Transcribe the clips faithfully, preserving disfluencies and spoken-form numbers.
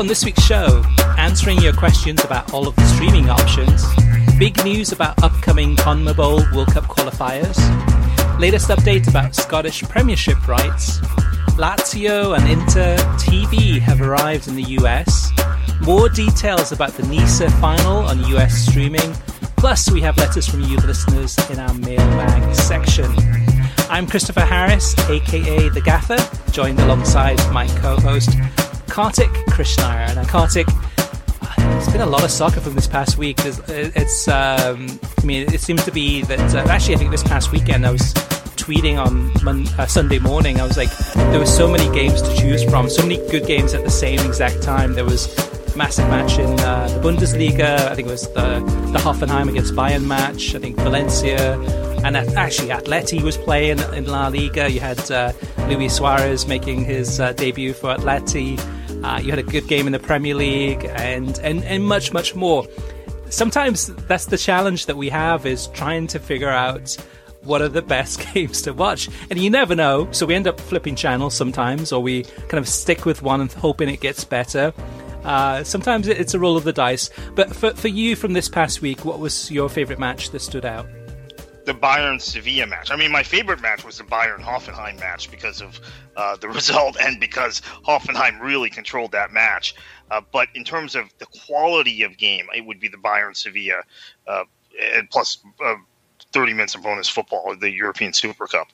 on this week's show, answering your questions about all of the streaming options, big news about upcoming CONMEBOL World Cup qualifiers, latest update about Scottish Premiership rights, Lazio and Inter T V have arrived in the U S, more details about the NISA final on U S streaming, plus we have letters from you, the listeners, in our mailbag section. I'm Christopher Harris, aka The Gaffer, joined alongside my co-host Kartik Krishnaiyer. Now, Kartik, there's been a lot of soccer from this past week. It's, it's um, I mean, it seems to be that, uh, actually I think this past weekend I was tweeting on Mon- uh, Sunday morning, I was like, there were so many games to choose from, so many good games at the same exact time. There was a massive match in uh, the Bundesliga, I think it was the, the Hoffenheim against Bayern match, I think Valencia, and actually Atleti was playing in La Liga. You had uh, Luis Suarez making his uh, debut for Atleti. Uh, you had a good game in the Premier League, and, and, and much, much more. Sometimes that's the challenge that we have, is trying to figure out what are the best games to watch. And you never know, so we end up flipping channels sometimes, or we kind of stick with one and hoping it gets better. Uh, sometimes it's a roll of the dice. But for, for you from this past week, what was your favourite match that stood out? The Bayern-Sevilla match. I mean, my favorite match was the Bayern-Hoffenheim match because of uh, the result and because Hoffenheim really controlled that match. Uh, but in terms of the quality of game, it would be the Bayern-Sevilla, uh, and plus uh, thirty minutes of bonus football, the European Super Cup.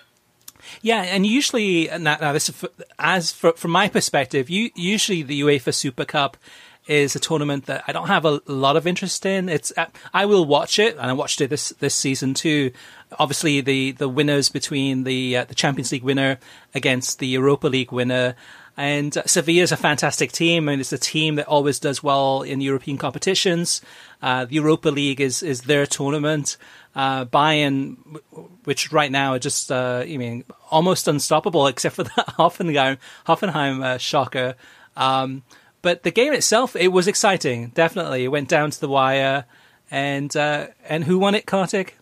Yeah, and usually, now, now this is for, as for, from my perspective, you, usually the UEFA Super Cup is a tournament that I don't have a lot of interest in. It's I will watch it, and I watched it this this season too. Obviously, the, the winners between the uh, the Champions League winner against the Europa League winner, and uh, Sevilla is a fantastic team, and it's a team that always does well in European competitions. Uh, the Europa League is is their tournament. Uh, Bayern, which right now are just uh, I mean almost unstoppable, except for the Hoffenheim Hoffenheim uh, shocker. Um, But the game itself, it was exciting. Definitely, it went down to the wire, and uh, and who won it, Kartik?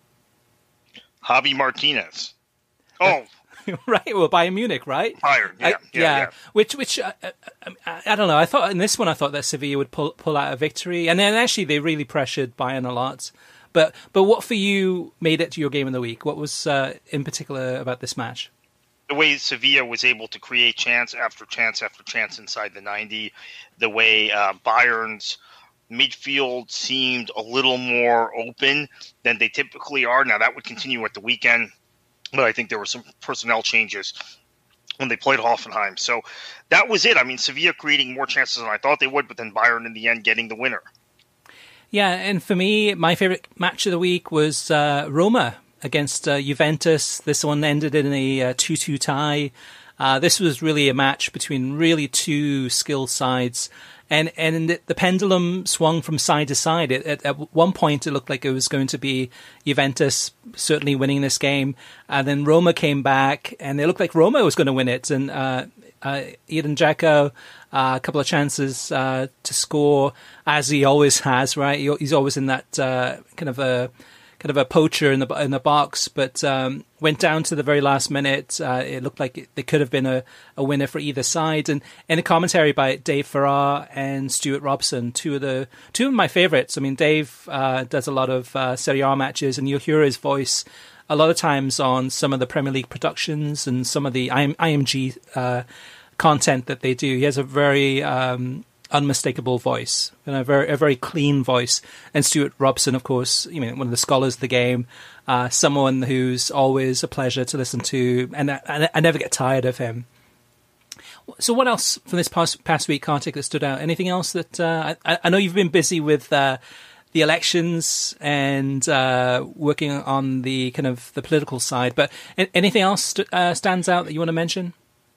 Javi Martinez. Oh, right. Well, Bayern Munich, right? Bayern, yeah, I, yeah, yeah. yeah. Which, which uh, I, I don't know. I thought in this one, I thought that Sevilla would pull pull out a victory, and then actually they really pressured Bayern a lot. But but what for you made it to your game of the week? What was uh, in particular about this match? The way Sevilla was able to create chance after chance after chance inside the ninety, the way uh, Bayern's midfield seemed a little more open than they typically are. Now, that would continue at the weekend, but I think there were some personnel changes when they played Hoffenheim. So that was it. I mean, Sevilla creating more chances than I thought they would, but then Bayern in the end getting the winner. Yeah, and for me, my favorite match of the week was uh, Roma against uh, Juventus. This one ended in a uh, two two tie. Uh, this was really a match between really two skilled sides. And and it, the pendulum swung from side to side. It, it, at one point, it looked like it was going to be Juventus certainly winning this game. And then Roma came back, and it looked like Roma was going to win it. And uh, uh, Edin Dzeko, uh, a couple of chances uh, to score, as he always has, right? He, he's always in that uh, kind of a... kind of a poacher in the in the box, but um, went down to the very last minute. Uh, it looked like it, there could have been a, a winner for either side. And in a commentary by Dave Farrar and Stuart Robson, two of the two of my favorites. I mean, Dave uh, does a lot of uh, Serie A matches, and you'll hear his voice a lot of times on some of the Premier League productions and some of the I M G uh, content that they do. He has a very um, unmistakable voice, and a very a very clean voice. And Stuart Robson, of course, you know, one of the scholars of the game, uh, someone who's always a pleasure to listen to, and I, I never get tired of him. So, what else from this past past week, Kartik, that stood out? Anything else that uh, I, I know you've been busy with uh, the elections and uh, working on the kind of the political side, but anything else st- uh, stands out that you want to mention?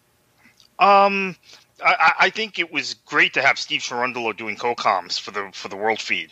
Um. I, I think it was great to have Steve Cherundolo doing co-coms for the for the World Feed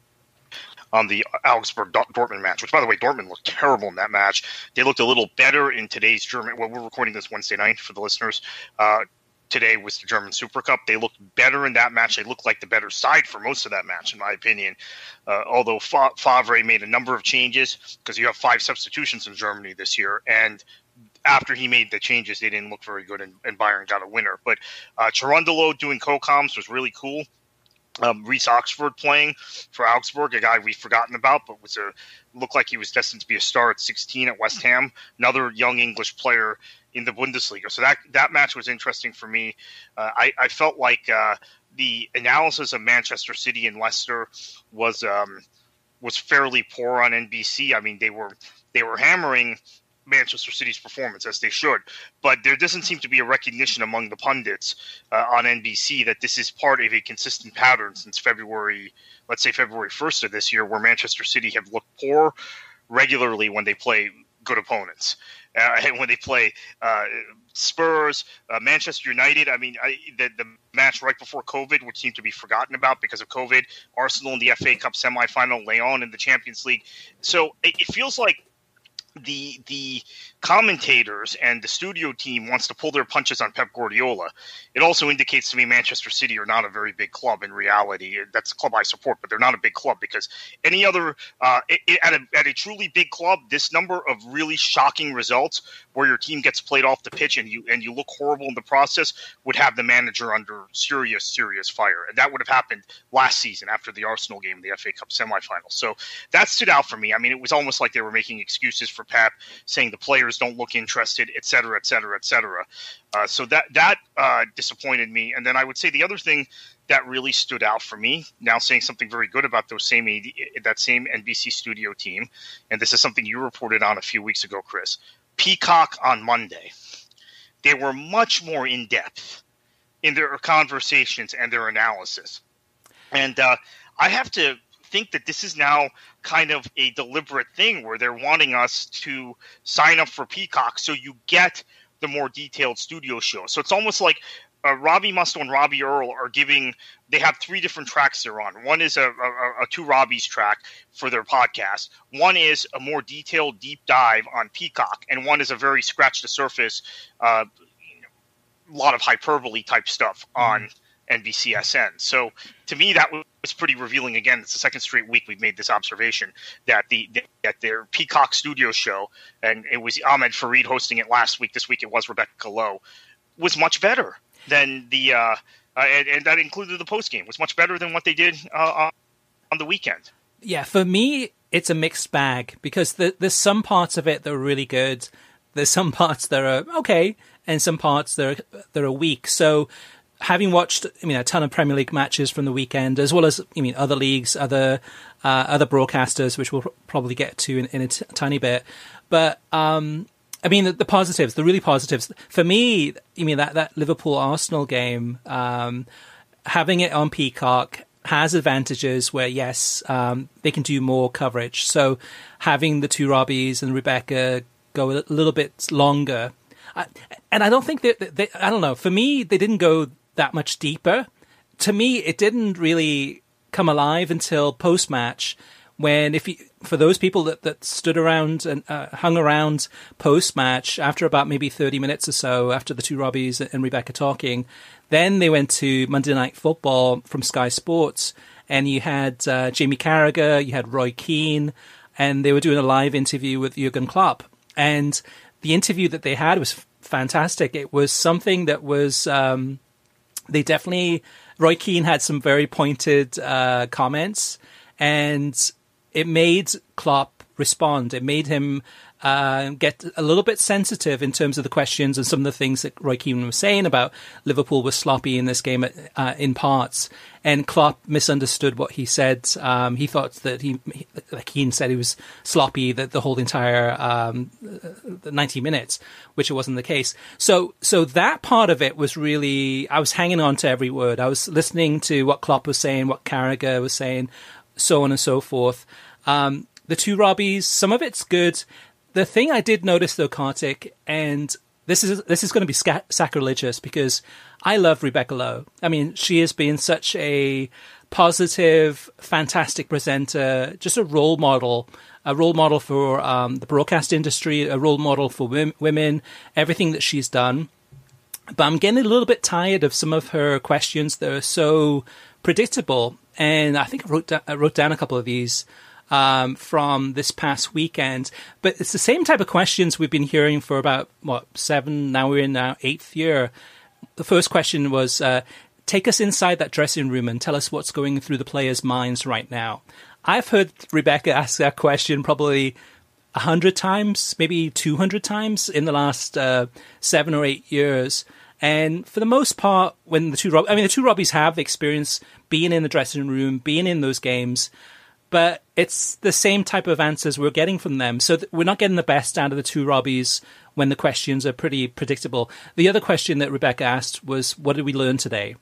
on the Augsburg Dortmund match, which, by the way, Dortmund looked terrible in that match. They looked a little better in today's German. Well, we're recording this Wednesday night for the listeners. Uh, today was the German Super Cup. They looked better in that match. They looked like the better side for most of that match, in my opinion. Uh, although Favre made a number of changes, because you have five substitutions in Germany this year, and after he made the changes, they didn't look very good, and, and Bayern got a winner. But uh, Cherundolo doing co-coms was really cool. Um, Reese Oxford playing for Augsburg, a guy we've forgotten about, but was a looked like he was destined to be a star at sixteen at West Ham. Another young English player in the Bundesliga. So that that match was interesting for me. Uh, I, I felt like uh, the analysis of Manchester City and Leicester was um, was fairly poor on N B C. I mean, they were they were hammering Manchester City's performance, as they should, but there doesn't seem to be a recognition among the pundits uh, on N B C that this is part of a consistent pattern since February, let's say February first of this year, where Manchester City have looked poor regularly when they play good opponents. Uh, and when they play uh, Spurs, uh, Manchester United, I mean, I, the, the match right before COVID, which seemed to be forgotten about because of COVID, Arsenal in the F A Cup semifinal, Lyon in the Champions League. So it, it feels like the the commentators and the studio team wants to pull their punches on Pep Guardiola. It also indicates to me Manchester City are not a very big club in reality. That's a club I support, but they're not a big club because any other uh, it, it, at, a, at a truly big club, this number of really shocking results where your team gets played off the pitch and you and you look horrible in the process would have the manager under serious, serious fire. And that would have happened last season after the Arsenal game, the F A Cup semifinal. So that stood out for me. I mean, it was almost like they were making excuses for Pep, saying the players don't look interested, et cetera, et cetera, et cetera. Uh, so that that uh, disappointed me. And then I would say the other thing that really stood out for me, now saying something very good about those same that same N B C studio team, and this is something you reported on a few weeks ago, Chris. Peacock on Monday, they were much more in depth in their conversations and their analysis, and uh, I have to think that this is now kind of a deliberate thing where they're wanting us to sign up for Peacock so you get the more detailed studio show. So it's almost like uh, Robbie Mustoe and Robbie Earl are giving – they have three different tracks they're on. One is a, a, a two Robbies track for their podcast. One is a more detailed deep dive on Peacock, and one is a very scratch-the-surface, uh, lot of hyperbole type stuff on mm-hmm. N B C S N. So to me, that was pretty revealing. Again, it's the second straight week we've made this observation that the that their Peacock studio show, and it was Ahmed Farid hosting it last week. This week it was Rebecca Lowe, was much better than the uh, uh, and, and that included the post game was much better than what they did uh, on the weekend. Yeah, for me, it's a mixed bag because the, there's some parts of it that are really good. There's some parts that are okay, and some parts that are that are weak. So. Having watched, I mean, a ton of Premier League matches from the weekend, as well as, I mean, other leagues, other uh, other broadcasters, which we'll probably get to in, in a t- tiny bit. But, um, I mean, the, the positives, the really positives. For me, I mean, that, that Liverpool-Arsenal game, um, having it on Peacock has advantages where, yes, um, they can do more coverage. So having the two Robbies and Rebecca go a little bit longer. I, and I don't think that, they, they, I don't know, for me, they didn't go that much deeper. To me, it didn't really come alive until post-match when, if you, for those people that, that stood around and uh, hung around post-match after about maybe thirty minutes or so after the two Robbies and Rebecca talking, then they went to Monday Night Football from Sky Sports, and you had uh, Jamie Carragher, you had Roy Keane, and they were doing a live interview with Jurgen Klopp. And the interview that they had was f- fantastic. It was something that was... Um, They definitely, Roy Keane had some very pointed uh, comments, and it made Klopp respond. It made him uh, get a little bit sensitive in terms of the questions and some of the things that Roy Keane was saying about Liverpool was sloppy in this game uh, in parts. And Klopp misunderstood what he said. Um, he thought that he, like Keane said, he was sloppy that the whole entire um, ninety minutes, which it wasn't the case. So, so that part of it was really, I was hanging on to every word. I was listening to what Klopp was saying, what Carragher was saying, so on and so forth. Um, the two Robbies, some of it's good. The thing I did notice though, Kartik, and this is this is going to be sca- sacrilegious because I love Rebecca Lowe. I mean, she has been such a positive, fantastic presenter, just a role model, a role model for um, the broadcast industry, a role model for w- women, everything that she's done. But I'm getting a little bit tired of some of her questions that are so predictable. And I think I wrote, da- I wrote down a couple of these. um, from this past weekend. But it's the same type of questions we've been hearing for about, what, seven, now we're in our eighth year. The first question was, uh, take us inside that dressing room and tell us what's going through the players' minds right now. I've heard Rebecca ask that question probably a hundred times, maybe two hundred times in the last uh, seven or eight years. And for the most part, when the two, Rob- I mean, the two Robbies have experience being in the dressing room, being in those games, but it's the same type of answers we're getting from them. So th- we're not getting the best out of the two Robbies when the questions are pretty predictable. The other question that Rebecca asked was, what did we learn today?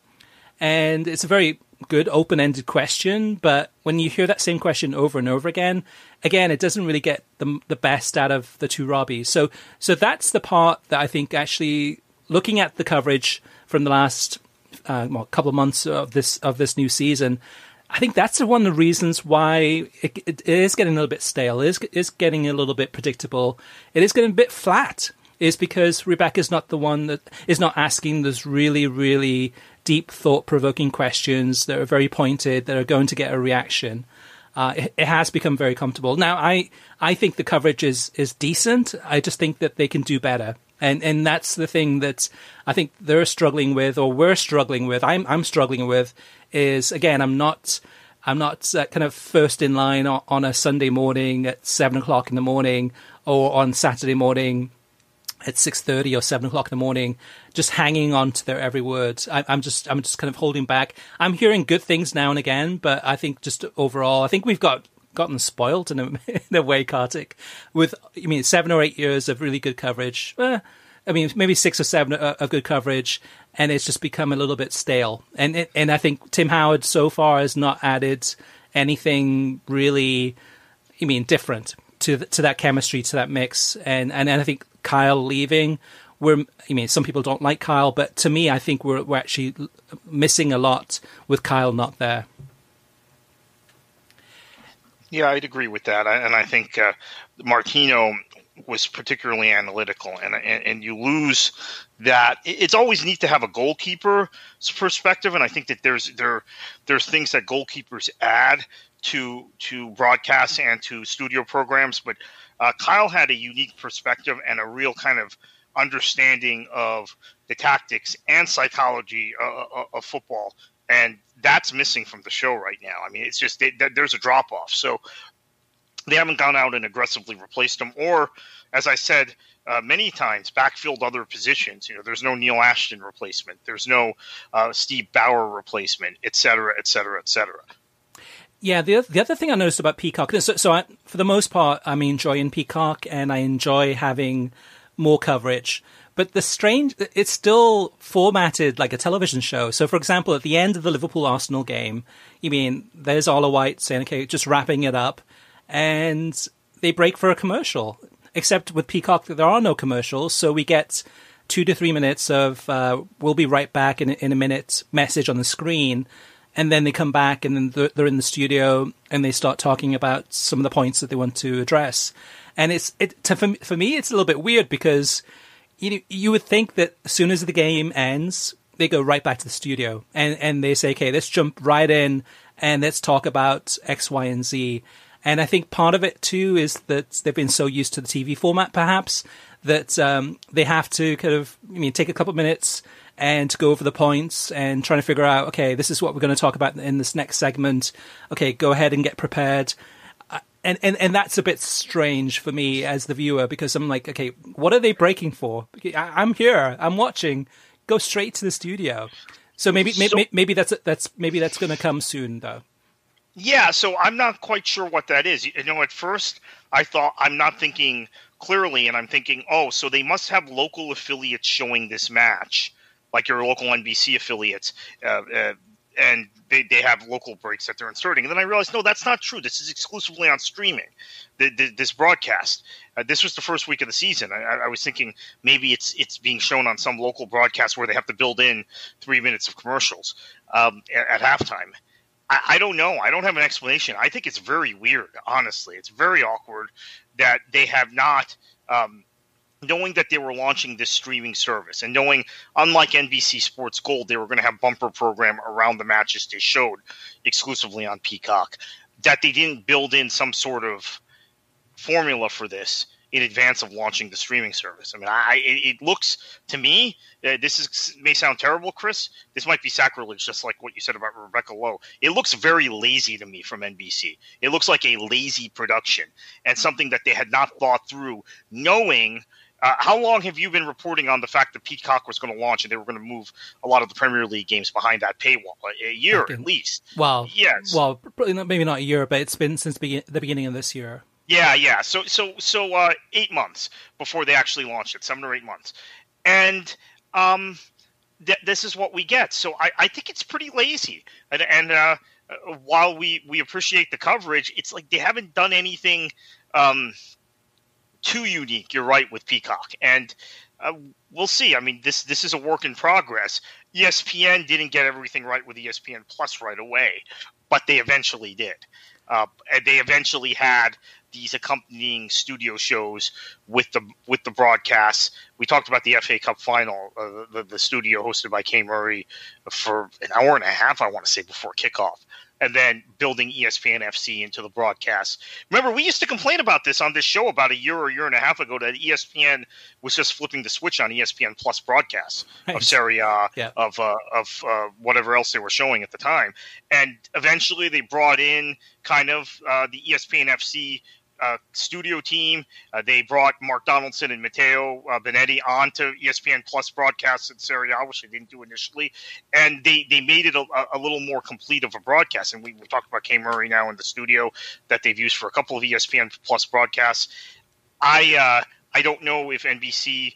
And it's a very good open-ended question, but when you hear that same question over and over again, again, it doesn't really get the the best out of the two Robbies. So, so that's the part that I think actually, looking at the coverage from the last uh, well, couple of months of this of this new season, I think that's one of the reasons why it, it, it is getting a little bit stale. It is, it is getting a little bit predictable. It is getting a bit flat. Is because Rebecca's not the one that is not asking those really, really deep, thought-provoking questions that are very pointed, that are going to get a reaction. Uh, it, it has become very comfortable. Now, I, I think the coverage is, is decent. I just think that they can do better. And and that's the thing that I think they're struggling with, or we're struggling with, I'm I'm struggling with, is, again, I'm not... I'm not uh, kind of first in line on, on a Sunday morning at seven o'clock in the morning, or on Saturday morning at six thirty or seven o'clock in the morning, just hanging on to their every word. I, I'm just, I'm just kind of holding back. I'm hearing good things now and again, but I think just overall, I think we've got gotten spoiled in a, in a way, Kartik, with, I mean, seven or eight years of really good coverage. Eh, I mean, maybe six or seven of, of good coverage, and it's just become a little bit stale. And it, and I think Tim Howard so far has not added anything really, I mean, different to to that chemistry, to that mix. And and, and I think Kyle leaving, we're, I mean, some people don't like Kyle, but to me, I think we're we're actually missing a lot with Kyle not there. Yeah, I'd agree with that, and I think uh, Martino was particularly analytical, and, and and you lose that. It's always neat to have a goalkeeper's perspective, and I think that there's there there's things that goalkeepers add to to broadcasts and to studio programs, but uh, Kyle had a unique perspective and a real kind of understanding of the tactics and psychology uh, of football, and that's missing from the show right now. I mean, it's just they, there's a drop off. So they haven't gone out and aggressively replaced him, or, as I said uh, many times, backfilled other positions. You know, there's no Neil Ashton replacement, there's no uh, Steve Bauer replacement, et cetera, et cetera, et cetera. Yeah, the the other thing I noticed about Peacock, so, so I, for the most part, I'm enjoying Peacock, and I enjoy having more coverage. But the strange, it's still formatted like a television show. So, for example, at the end of the Liverpool-Arsenal game, you mean, there's Ola White saying, okay, just wrapping it up, and they break for a commercial. Except with Peacock, there are no commercials, so we get two to three minutes of, uh, we'll be right back in, in a minute message on the screen, and then they come back, and then they're, they're in the studio, and they start talking about some of the points that they want to address. And it's it to, for, for me, it's a little bit weird, because you you would think that as soon as the game ends, they go right back to the studio, and, and they say, okay, let's jump right in, and let's talk about X, Y, and Z. And I think part of it, too, is that they've been so used to the T V format, perhaps, that um, they have to kind of, I mean, take a couple of minutes and go over the points and trying to figure out, okay, this is what we're going to talk about in this next segment. Okay, go ahead and get prepared. And, and and that's a bit strange for me as the viewer, because I'm like, okay, what are they breaking for? I'm here, I'm watching. Go straight to the studio. So maybe so, maybe, maybe that's that's maybe that's going to come soon, though. Yeah, so I'm not quite sure what that is. You know, at first I thought, I'm not thinking clearly, and I'm thinking, oh, so they must have local affiliates showing this match, like your local N B C affiliates, uh, uh, and they, they have local breaks that they're inserting. And then I realized, no, that's not true. This is exclusively on streaming, the, the, this broadcast. Uh, this was the first week of the season. I, I was thinking maybe it's it's being shown on some local broadcast where they have to build in three minutes of commercials um, at, at halftime. I don't know. I don't have an explanation. I think it's very weird, honestly. It's very awkward that they have not, um, knowing that they were launching this streaming service and knowing, unlike N B C Sports Gold, they were going to have bumper program around the matches they showed exclusively on Peacock. that they didn't build in some sort of formula for this in advance of launching the streaming service. I mean, I it, it looks to me, uh, this is may sound terrible, Chris. This might be sacrilege, just like what you said about Rebecca Lowe. It looks very lazy to me from N B C. It looks like a lazy production and something that they had not thought through, knowing. Uh, how long have you been reporting on the fact that Peacock was going to launch and they were going to move a lot of the Premier League games behind that paywall? A, a year been, at least. Well, yes. Well, maybe not a year, but it's been since be- the beginning of this year. Yeah, yeah. So, so, so uh, eight months before they actually launched it, seven or eight months, and um, th- this is what we get. So, I, I think it's pretty lazy. And, and uh, while we we appreciate the coverage, it's like they haven't done anything. Um, Too unique, you're right, with Peacock, and uh, we'll see. I mean, this this is a work in progress. E S P N didn't get everything right with E S P N Plus right away, but they eventually did. Uh, and they eventually had these accompanying studio shows with the with the broadcasts. We talked about the F A Cup final, uh, the, the studio hosted by Kay Murray for an hour and a half, I want to say, before kickoff. And then building E S P N F C into the broadcast. Remember, we used to complain about this on this show about a year or a year and a half ago that E S P N was just flipping the switch on E S P N Plus broadcasts right. of Serie A, yeah. of uh, of uh, whatever else they were showing at the time. And eventually they brought in kind of uh, the E S P N F C Uh, studio team. Uh, they brought Mark Donaldson and Matteo uh, Benetti onto E S P N Plus broadcasts in Serie A, which they didn't do initially, and they, they made it a, a little more complete of a broadcast. And we, we talked about Kay Murray now in the studio that they've used for a couple of E S P N Plus broadcasts. I uh, I don't know if N B C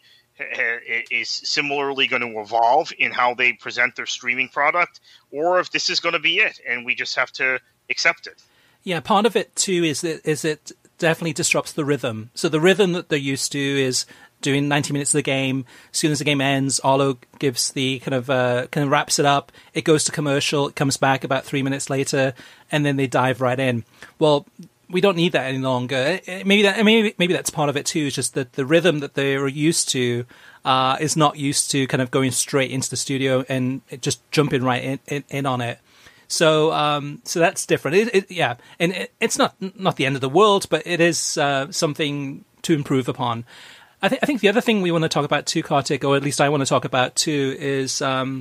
is similarly going to evolve in how they present their streaming product, or if this is going to be it, and we just have to accept it. Yeah, part of it too is that is it definitely disrupts the rhythm. So the rhythm that they're used to is doing ninety minutes of the game. As soon as the game ends, Arlo gives the kind of uh, kind of wraps it up. It goes to commercial. It comes back about three minutes later, and then they dive right in. Well, we don't need that any longer. Maybe that maybe maybe that's part of it too. It's just that the rhythm that they're used to uh, is not used to kind of going straight into the studio and just jumping right in, in, in on it. So, um, so that's different. It, it, yeah, and it, it's not not the end of the world, but it is uh, something to improve upon. I think I think the other thing we want to talk about too, Kartik, or at least I want to talk about too, is um,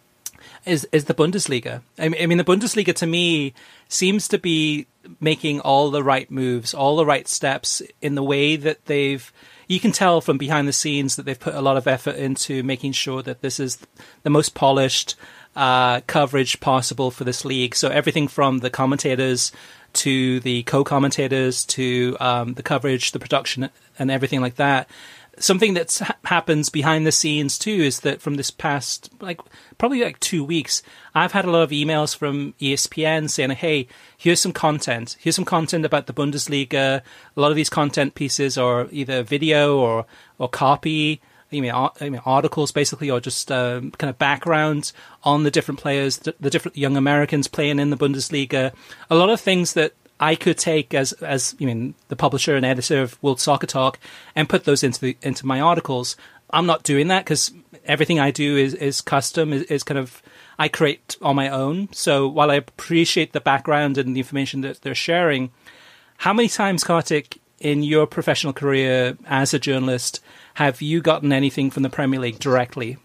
is is the Bundesliga. I mean, I mean, the Bundesliga to me seems to be making all the right moves, all the right steps in the way that they've. You can tell from behind the scenes that they've put a lot of effort into making sure that this is the most polished Uh, coverage possible for this league. So everything from the commentators to the co-commentators to um, the coverage, the production, and everything like that. Something that ha- happens behind the scenes too is that from this past, like probably like two weeks, I've had a lot of emails from E S P N saying, "Hey, here's some content. Here's some content about the Bundesliga. A lot of these content pieces are either video or or copy." I mean, I mean, articles basically, or just um, kind of background on the different players, the, the different young Americans playing in the Bundesliga. A lot of things that I could take as, as you mean, the publisher and editor of World Soccer Talk and put those into the, into my articles. I'm not doing that because everything I do is, is custom, is, is kind of, I create on my own. So while I appreciate the background and the information that they're sharing, how many times, Kartik, in your professional career as a journalist, have you gotten anything from the Premier League directly?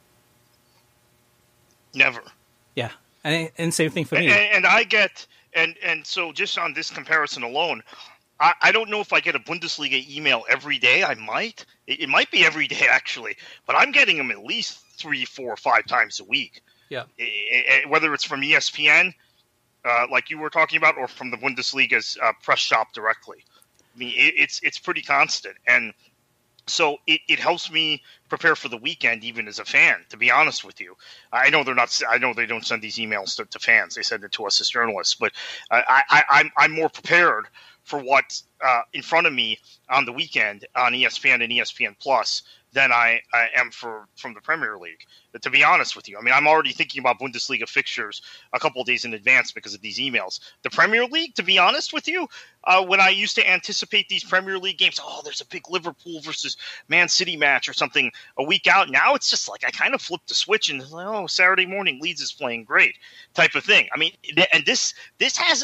Never. Yeah, and, and same thing for me. And, and I get, and and so just on this comparison alone, I, I don't know if I get a Bundesliga email every day. I might. It, it might be every day, actually. But I'm getting them at least three, four, five times a week. Yeah. It, it, whether it's from E S P N, uh, like you were talking about, or from the Bundesliga's uh, press shop directly. I mean, it, it's it's pretty constant. And so it, it helps me prepare for the weekend, even as a fan, to be honest with you. I know they're not, I know they don't send these emails to, to fans. They send it to us as journalists, but I, I, I'm, I'm more prepared for what's uh, in front of me on the weekend on E S P N and E S P N Plus than I, I am for from the Premier League, to be honest with you. I mean, I'm already thinking about Bundesliga fixtures a couple of days in advance because of these emails. The Premier League, to be honest with you, uh, when I used to anticipate these Premier League games, oh, there's a big Liverpool versus Man City match or something a week out. Now it's just like I kind of flipped the switch and like, oh, Saturday morning, Leeds is playing great type of thing. I mean, and this this has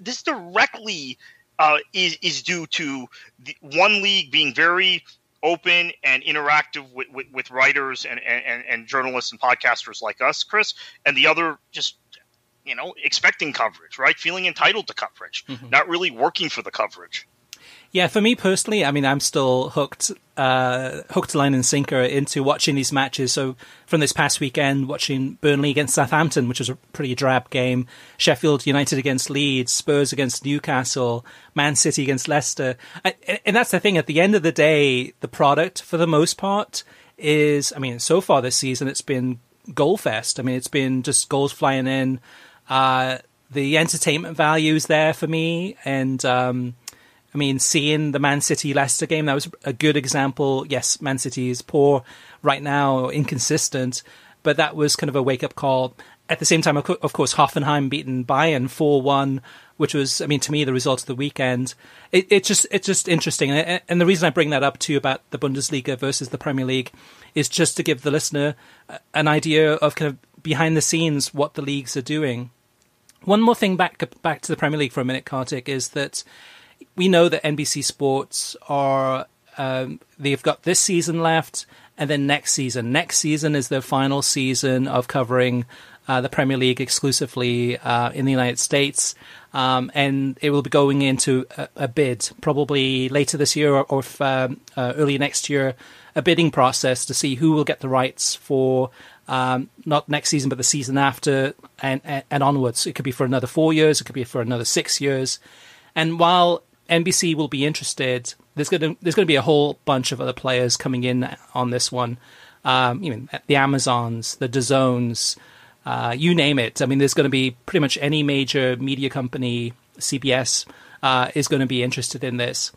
this directly uh, is is due to the one league being very open and interactive with, with, with writers and, and, and journalists and podcasters like us, Chris, and the other just, you know, expecting coverage, right? Feeling entitled to coverage, mm-hmm. not really working for the coverage. Yeah, for me personally, I mean, I'm still hooked, uh, hooked line and sinker into watching these matches. So from this past weekend, watching Burnley against Southampton, which was a pretty drab game, Sheffield United against Leeds, Spurs against Newcastle, Man City against Leicester. And that's the thing, at the end of the day, the product, for the most part, is, I mean, so far this season, it's been goal fest. I mean, it's been just goals flying in. Uh, the entertainment value is there for me, and um, I mean, seeing the Man City Leicester game, that was a good example. Yes, Man City is poor right now, inconsistent, but that was kind of a wake up call. At the same time, of course, Hoffenheim beaten Bayern four one, which was, I mean, to me, the result of the weekend. It, it just it's just interesting, and, and the reason I bring that up too about the Bundesliga versus the Premier League is just to give the listener an idea of kind of behind the scenes what the leagues are doing. One more thing back back to the Premier League for a minute, Kartik, is that we know that N B C Sports are, um, they've got this season left, and then next season. Next season is their final season of covering uh, the Premier League exclusively uh, in the United States. Um, and it will be going into a, a bid, probably later this year or, or if, um, uh, early next year, a bidding process to see who will get the rights for um, not next season, but the season after and, and, and onwards. It could be for another four years. It could be for another six years. And while N B C will be interested, there's going to there's going to be a whole bunch of other players coming in on this one. Um, you know, the Amazons, the DAZNs, uh, you name it. I mean, there's going to be pretty much any major media company, C B S, uh, is going to be interested in this.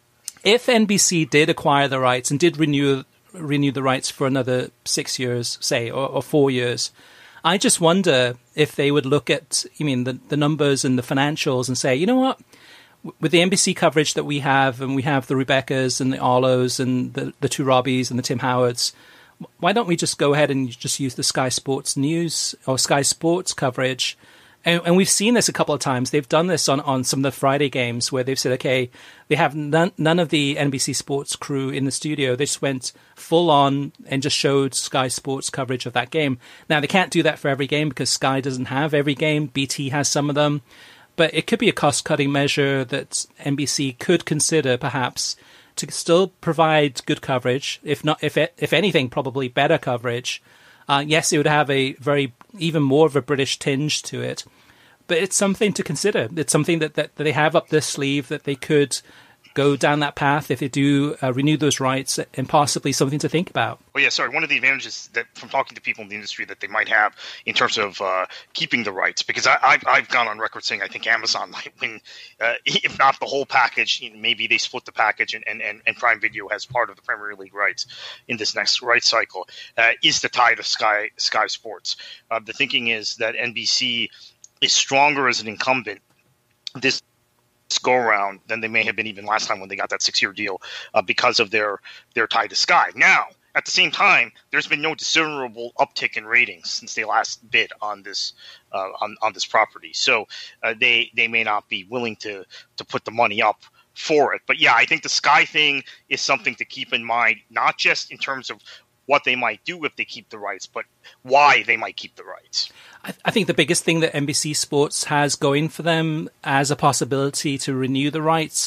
If N B C did acquire the rights and did renew renew the rights for another six years, say, or, or four years, I just wonder if they would look at, I mean, the, the numbers and the financials and say, you know what? With the N B C coverage that we have, and we have the Rebeccas and the Arlos and the, the two Robbies and the Tim Howards, why don't we just go ahead and just use the Sky Sports News or Sky Sports coverage? And, and we've seen this a couple of times. They've done this on, on some of the Friday games where they've said, okay, they have none, none of the N B C Sports crew in the studio. They just went full on and just showed Sky Sports coverage of that game. Now, they can't do that for every game because Sky doesn't have every game. B T has some of them. But it could be a cost-cutting measure that N B C could consider, perhaps, to still provide good coverage. If not, if it, if anything, probably better coverage. Uh, yes, it would have a very even more of a British tinge to it, but it's something to consider. It's something that, that, that they have up their sleeve that they could go down that path if they do uh, renew those rights, and possibly something to think about. Well, yeah, sorry. One of the advantages that from talking to people in the industry that they might have in terms of uh, keeping the rights, because I, I've, I've gone on record saying I think Amazon might win, uh, if not the whole package. You know, maybe they split the package, and, and, and Prime Video has part of the Premier League rights in this next rights cycle, uh, is the tie to Sky Sky Sports. Uh, the thinking is that N B C is stronger as an incumbent this go around than they may have been even last time when they got that six-year deal uh, because of their their tie to Sky. Now, at the same time, there's been no discernible uptick in ratings since they last bid on this uh, on on this property. So uh, they they may not be willing to to put the money up for it. But yeah, I think the Sky thing is something to keep in mind, not just in terms of what they might do if they keep the rights, but why they might keep the rights. I think the biggest thing that N B C Sports has going for them as a possibility to renew the rights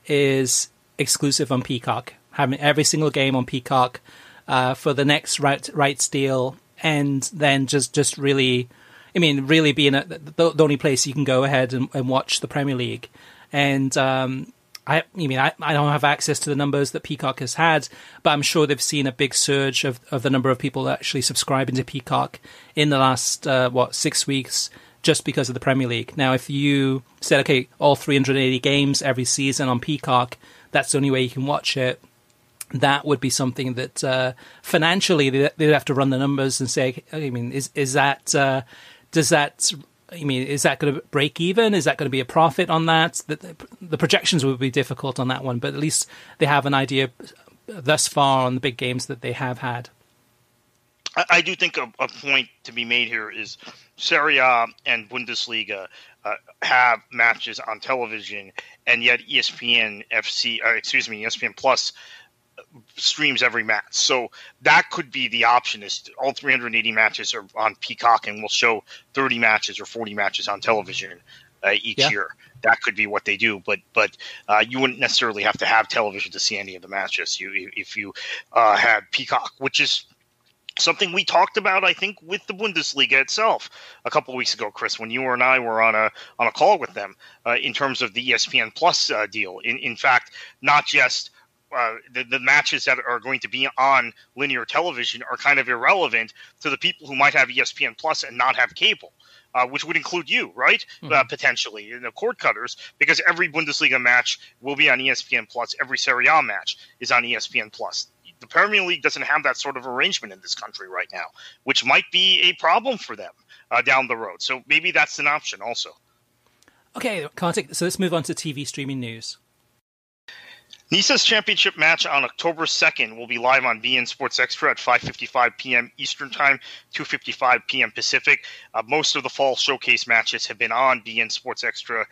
is exclusive on Peacock, having every single game on Peacock uh, for the next right, rights deal, and then just, just really, I mean, really being a, the, the only place you can go ahead and, and watch the Premier League. And um, I, I mean, I, I don't have access to the numbers that Peacock has had, but I'm sure they've seen a big surge of, of the number of people actually subscribing to Peacock in the last, uh, what, six weeks, just because of the Premier League. Now, if you said, okay, all three hundred eighty games every season on Peacock, that's the only way you can watch it, that would be something that uh, financially they'd have to run the numbers and say, I mean, is, is that, uh, does that... I mean, is that going to break even? Is that going to be a profit on that? The, the projections would be difficult on that one, but at least they have an idea thus far on the big games that they have had. I, I do think a, a point to be made here is Serie A and Bundesliga uh, have matches on television, and yet E S P N F C, uh, excuse me, E S P N Plus streams every match. So that could be the option: is all three hundred eighty matches are on Peacock, and we'll show thirty matches or forty matches on television uh, each yeah. year. That could be what they do, but but uh, you wouldn't necessarily have to have television to see any of the matches. You if you uh, had Peacock, which is something we talked about, I think, with the Bundesliga itself a couple of weeks ago, Chris, when you and I were on a on a call with them uh, in terms of the E S P N Plus uh, deal. In in fact, not just uh, the the matches that are going to be on linear television are kind of irrelevant to the people who might have E S P N Plus and not have cable. Uh, which would include you, right? Mm-hmm. Uh, potentially, in the cord cutters, because every Bundesliga match will be on E S P N Plus. Every Serie A match is on E S P N Plus. The Premier League doesn't have that sort of arrangement in this country right now, which might be a problem for them uh, down the road. So maybe that's an option also. Okay, Kartik, so let's move on to T V streaming news. NISA's championship match on October second will be live on B N Sports Extra at five fifty-five p.m. Eastern Time, two fifty-five p.m. Pacific. Uh, most of the fall showcase matches have been on B N Sports Extra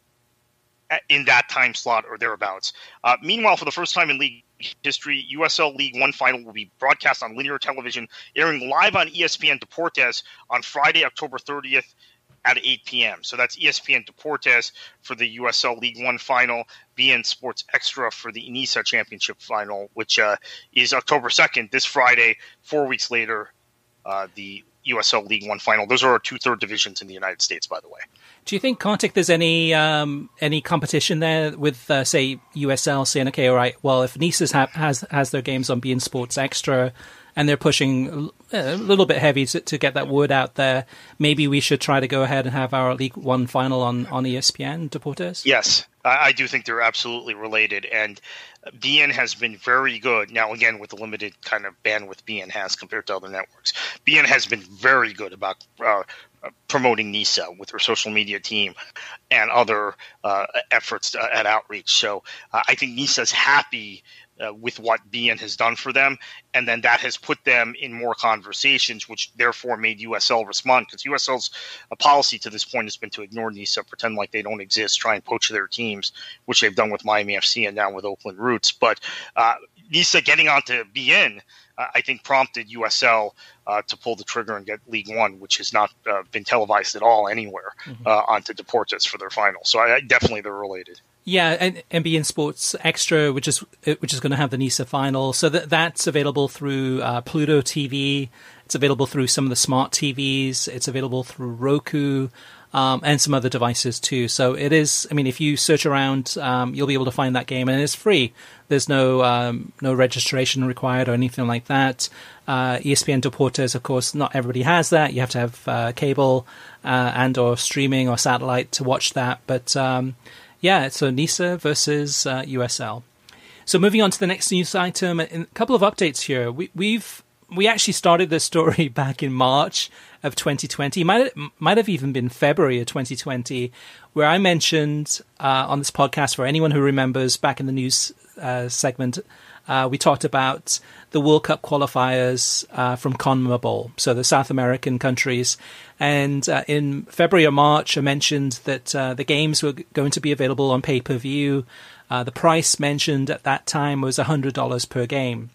in that time slot or thereabouts. Uh, meanwhile, for the first time in league history, U S L League One final will be broadcast on linear television, airing live on E S P N Deportes on Friday, October thirtieth at eight p.m. So that's E S P N Deportes for the U S L League One final, B N Sports Extra for the NISA Championship final, which uh, is October second, this Friday. Four weeks later, uh, the U S L League One final. Those are our two third divisions in the United States, by the way. Do you think, Kartik, there's any um, any competition there with, uh, say, U S L saying, okay, all right, well, if NISA ha- has has their games on B N Sports Extra and they're pushing a little bit heavy to, to get that word out there, maybe we should try to go ahead and have our League One final on, on E S P N Deportes? Yes, I, I do think they're absolutely related. And B N has been very good. Now, again, with the limited kind of bandwidth B N has compared to other networks, B N has been very good about uh, promoting NISA with their social media team and other uh, efforts to, at outreach. So uh, I think NISA's happy Uh, with what B N has done for them, and then that has put them in more conversations, which therefore made U S L respond, because U S L's uh, policy to this point has been to ignore NISA, pretend like they don't exist, try and poach their teams, which they've done with Miami F C and now with Oakland Roots. But uh, NISA getting onto B N, uh, I think, prompted U S L uh, to pull the trigger and get League One, which has not uh, been televised at all anywhere, mm-hmm. uh, onto Deportes for their final. So I, I definitely they're related. Yeah, and, and B N Sports Extra, which is which is going to have the NISA final, so that that's available through uh, Pluto T V. It's available through some of the smart T Vs. It's available through Roku um, and some other devices too. So it is. I mean, if you search around, um, you'll be able to find that game, and it's free. There's no um, no registration required or anything like that. Uh, E S P N Deportes, of course, not everybody has that. You have to have uh, cable uh, and or streaming or satellite to watch that, but. Um, Yeah, so NISA versus uh, U S L. So moving on to the next news item, a couple of updates here. We, we've we actually started this story back in March of twenty twenty. Might might have even been February of twenty twenty, where I mentioned uh, on this podcast, for anyone who remembers, back in the news uh, segment, uh, we talked about the World Cup qualifiers uh, from CONMEBOL, so the South American countries. And uh, in February or March, I mentioned that uh, the games were going to be available on pay-per-view. Uh, the price mentioned at that time was one hundred dollars per game.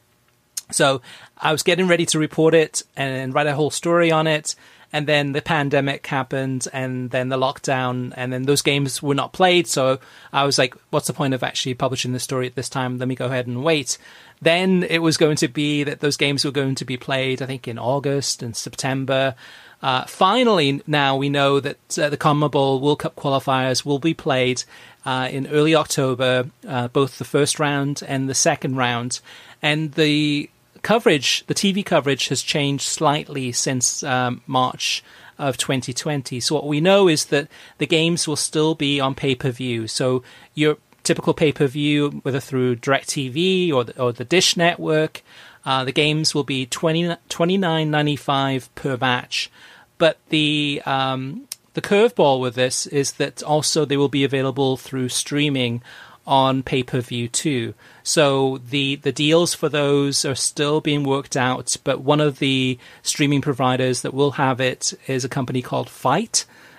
So I was getting ready to report it and write a whole story on it. And then the pandemic happened, and then the lockdown, and then those games were not played. So I was like, what's the point of actually publishing the story at this time? Let me go ahead and wait. Then it was going to be that those games were going to be played, I think, in August and September. Uh, finally, now we know that uh, the CONMEBOL World Cup qualifiers will be played uh, in early October, uh, both the first round and the second round. And the coverage, the T V coverage, has changed slightly since um, March of twenty twenty. So what we know is that the games will still be on pay-per-view. So your typical pay-per-view, whether through DirecTV or the, or the Dish Network, uh, the games will be twenty-nine ninety-five per match. But the um, the curveball with this is that also they will be available through streaming on pay-per-view too. So the, the deals for those are still being worked out, but one of the streaming providers that will have it is a company called Fight,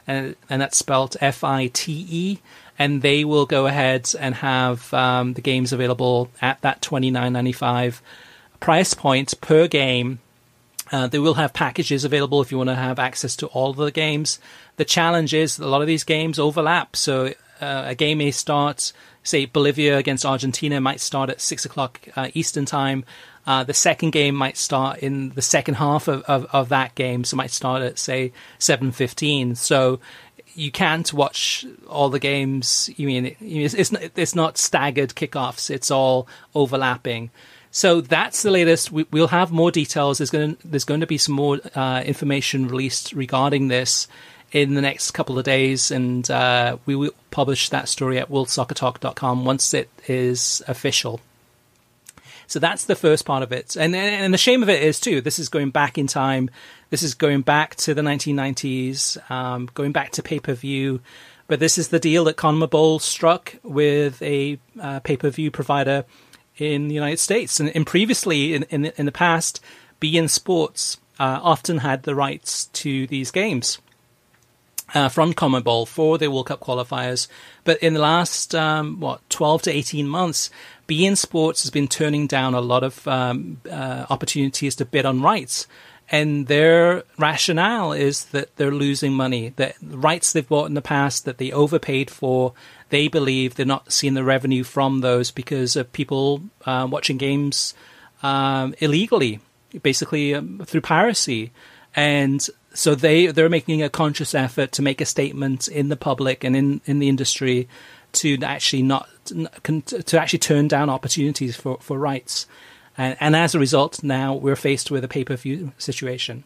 and and that's spelled F I T E. And they will go ahead and have um, the games available at that twenty-nine ninety-five price point per game. Uh, they will have packages available if you want to have access to all of the games. The challenge is that a lot of these games overlap. So uh, a game may start, say, Bolivia against Argentina might start at six o'clock uh, Eastern time. Uh, the second game might start in the second half of, of, of that game. So it might start at, say, seven fifteen. So you can't watch all the games. You mean it's, it's not, it's not staggered kickoffs. It's all overlapping. So that's the latest. We, we'll have more details. There's going to, there's going to be some more uh, information released regarding this in the next couple of days, and uh, we will publish that story at world soccer talk dot com once it is official. So that's the first part of it. And and the shame of it is, too, this is going back in time. This is going back to the nineteen nineties, um, going back to pay-per-view. But this is the deal that CONMEBOL struck with a uh, pay-per-view provider in the United States. And, and previously, in, in, in the past, beIN Sports uh, often had the rights to these games uh, from CONMEBOL for the World Cup qualifiers. But in the last, um, what, twelve to eighteen months, beIN Sports has been turning down a lot of um, uh, opportunities to bid on rights. And their rationale is that they're losing money, that the rights they've bought in the past that they overpaid for, they believe they're not seeing the revenue from those because of people uh, watching games um, illegally, basically um, through piracy. And so they, they're making a conscious effort to make a statement in the public and in, in the industry to actually not to actually turn down opportunities for, for rights. And, and as a result, now we're faced with a pay-per-view situation.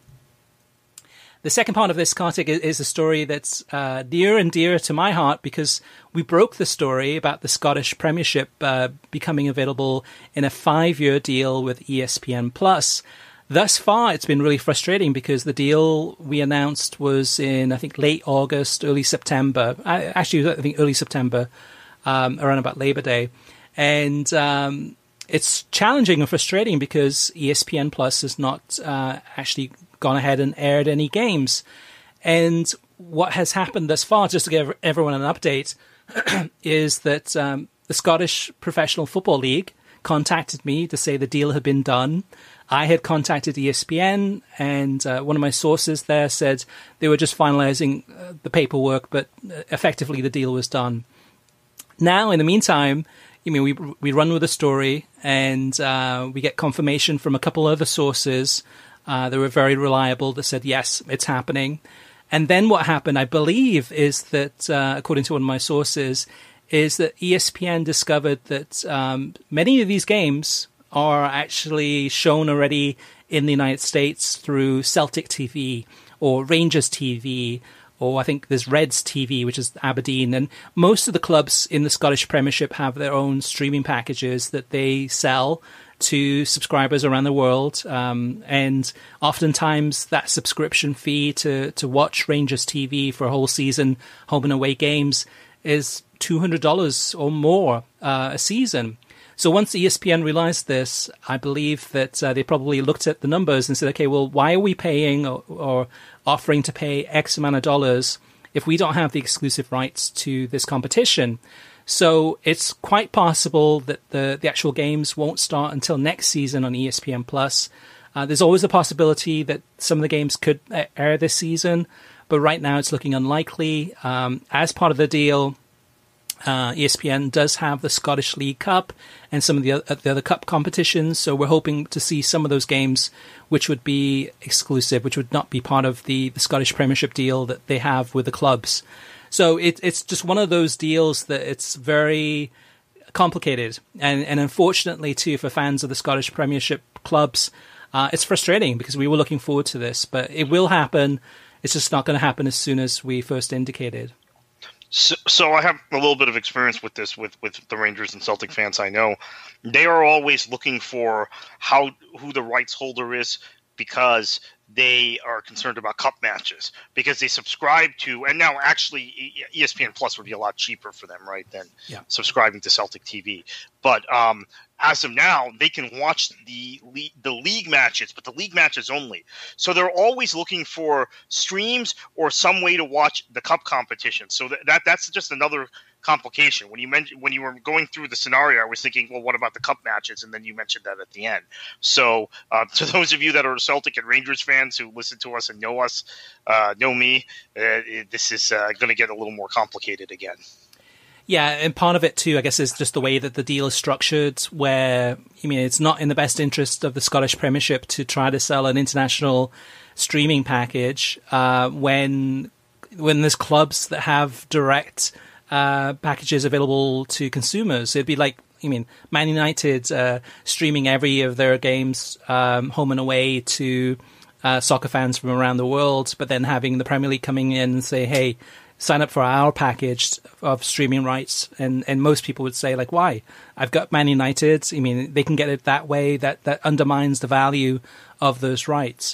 The second part of this, Kartik, is a story that's uh, near and dear to my heart because we broke the story about the Scottish Premiership uh, becoming available in a five-year deal with E S P N Plus. Thus far, it's been really frustrating because the deal we announced was in, I think, late August, early September. Actually, I think early September, um, around about Labor Day. And um, it's challenging and frustrating because E S P N Plus has not uh, actually gone ahead and aired any games. And what has happened thus far, just to give everyone an update, is that um, the Scottish Professional Football League contacted me to say the deal had been done. I had contacted E S P N, and uh, one of my sources there said they were just finalizing uh, the paperwork, but effectively the deal was done. Now, in the meantime, I mean, we we run with the story, and uh, we get confirmation from a couple other sources uh, that were very reliable that said, yes, it's happening. And then what happened, I believe, is that, uh, according to one of my sources, is that E S P N discovered that um, many of these games are actually shown already in the United States through Celtic T V or Rangers T V, or I think there's Reds T V, which is Aberdeen. And most of the clubs in the Scottish Premiership have their own streaming packages that they sell to subscribers around the world. Um, and oftentimes that subscription fee to, to watch Rangers T V for a whole season, home and away games, is two hundred dollars or more uh, a season. So once E S P N realized this, I believe that uh, they probably looked at the numbers and said, okay, well, why are we paying or, or offering to pay X amount of dollars if we don't have the exclusive rights to this competition? So it's quite possible that the, the actual games won't start until next season on E S P N Plus. Uh, there's always a possibility that some of the games could air this season, but right now it's looking unlikely. Um, as part of the deal, Uh, E S P N does have the Scottish League Cup and some of the other, the other cup competitions, so we're hoping to see some of those games which would be exclusive, which would not be part of the, the Scottish Premiership deal that they have with the clubs. So it, it's just one of those deals that it's very complicated, and, and unfortunately too for fans of the Scottish Premiership clubs, uh, it's frustrating because we were looking forward to this, but it will happen. It's just not going to happen as soon as we first indicated. So, so I have a little bit of experience with this, with, with the Rangers and Celtic fans I know. They are always looking for how who the rights holder is because they are concerned about cup matches because they subscribe to, and now actually E S P N Plus would be a lot cheaper for them, right, than yeah. subscribing to Celtic T V. But um, as of now, they can watch the the league matches, but the league matches only. So they're always looking for streams or some way to watch the cup competition. So that, that that's just another complication. When you mentioned when you were going through the scenario, I was thinking, well, what about the cup matches? And then you mentioned that at the end. So uh, to those of you that are Celtic and Rangers fans who listen to us and know us, uh, know me, uh, this is uh, going to get a little more complicated again. Yeah, and part of it too, I guess, is just the way that the deal is structured, where, I mean, it's not in the best interest of the Scottish Premiership to try to sell an international streaming package uh, when when there's clubs that have direct uh, packages available to consumers. It'd be like, I mean, Man United uh, streaming every of their games um, home and away to uh, soccer fans from around the world, but then having the Premier League coming in and say, hey, sign up for our package of streaming rights. And, and most people would say, like, why? I've got Man United. I mean, they can get it that way. That, that undermines the value of those rights.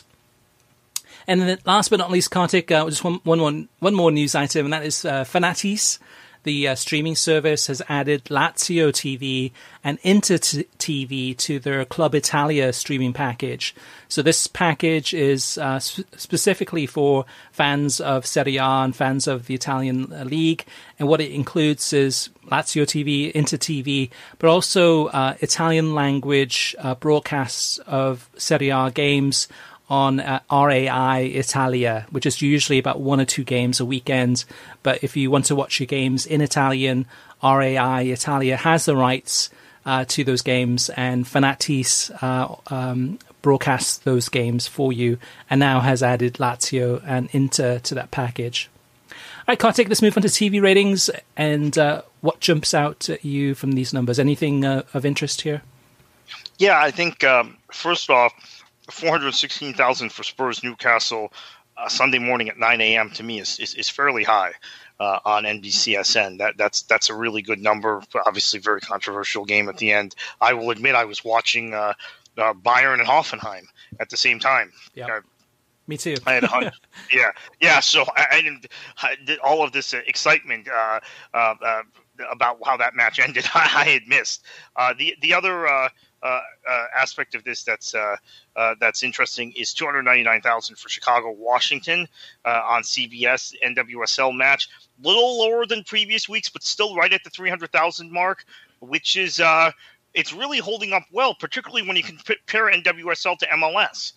And then last but not least, Kartik, uh, just one, one, one, one more news item, and that is uh, Fanatis. The uh, streaming service has added Lazio T V and Inter T V to their Club Italia streaming package. So this package is uh, sp- specifically for fans of Serie A and fans of the Italian league. And what it includes is Lazio T V, Inter T V, but also uh, Italian language uh, broadcasts of Serie A games on uh, R A I Italia, which is usually about one or two games a weekend. But if you want to watch your games in Italian, R A I Italia has the rights uh, to those games, and Fanatis uh, um, broadcasts those games for you, and now has added Lazio and Inter to that package. All right, Kartik, let's move on to T V ratings, and uh, what jumps out at you from these numbers? Anything uh, of interest here? Yeah, I think, um, first off, four hundred sixteen thousand for Spurs Newcastle uh, Sunday morning at nine a.m. to me is, is, is fairly high uh, on N B C S N. That that's that's a really good number. Obviously, very controversial game at the end. I will admit I was watching uh, uh, Bayern and Hoffenheim at the same time. Yeah, uh, me too. I had a hundred. yeah, yeah. So I, I didn't I did all of this uh, excitement uh, uh, uh, about how that match ended. I had missed uh, the the other. Uh, Uh, uh, aspect of this that's uh, uh, that's interesting is two hundred ninety-nine thousand for Chicago Washington uh, on C B S N W S L match. Little lower than previous weeks, but still right at the three hundred thousand mark, which is uh, it's really holding up well, particularly when you compare N W S L to M L S.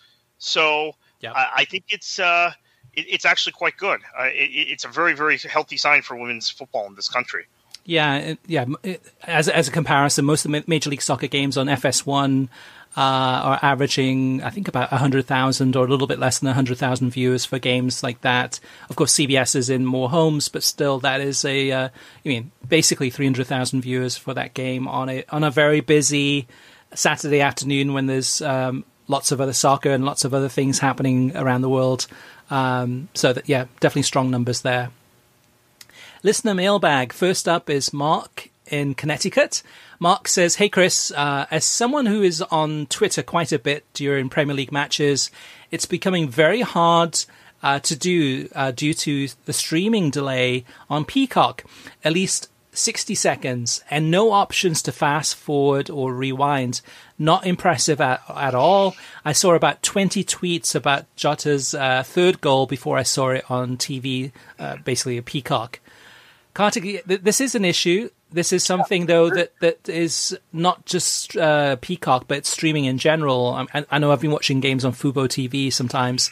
So yep. I, I think it's uh, it, it's actually quite good. Uh, it, it's a very very healthy sign for women's football in this country. Yeah, yeah. As as a comparison, most of the Major League Soccer games on F S one uh, are averaging, I think, about one hundred thousand or a little bit less than one hundred thousand viewers for games like that. Of course, C B S is in more homes, but still, that is a, uh, I mean, basically three hundred thousand viewers for that game on a on a very busy Saturday afternoon when there's um, lots of other soccer and lots of other things happening around the world. Um, so that, yeah, definitely strong numbers there. Listener mailbag. First up is Mark in Connecticut. Mark says, hey, Chris, uh, as someone who is on Twitter quite a bit during Premier League matches, it's becoming very hard uh, to do uh, due to the streaming delay on Peacock, at least sixty seconds, and no options to fast forward or rewind. Not impressive at, at all. I saw about twenty tweets about Jota's uh, third goal before I saw it on T V, uh, basically a Peacock. Kartik, this is an issue. This is something, though, that, that is not just uh, Peacock, but streaming in general. I, I know I've been watching games on Fubo T V sometimes,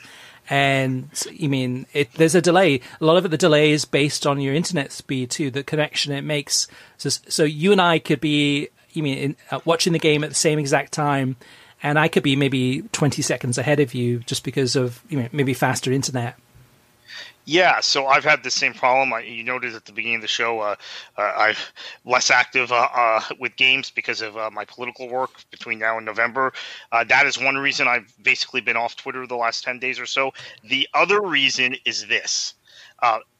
and I mean, it, there's a delay. A lot of it, the delay is based on your internet speed, too, the connection it makes. So, so you and I could be, I mean, in, uh, watching the game at the same exact time, and I could be maybe twenty seconds ahead of you just because of, you know, maybe faster internet. Yeah, so I've had the same problem. I, you noticed at the beginning of the show, uh, uh, I'm less active uh, uh, with games because of uh, my political work between now and November. Uh, that is one reason I've basically been off Twitter the last ten days or so. The other reason is this. Uh,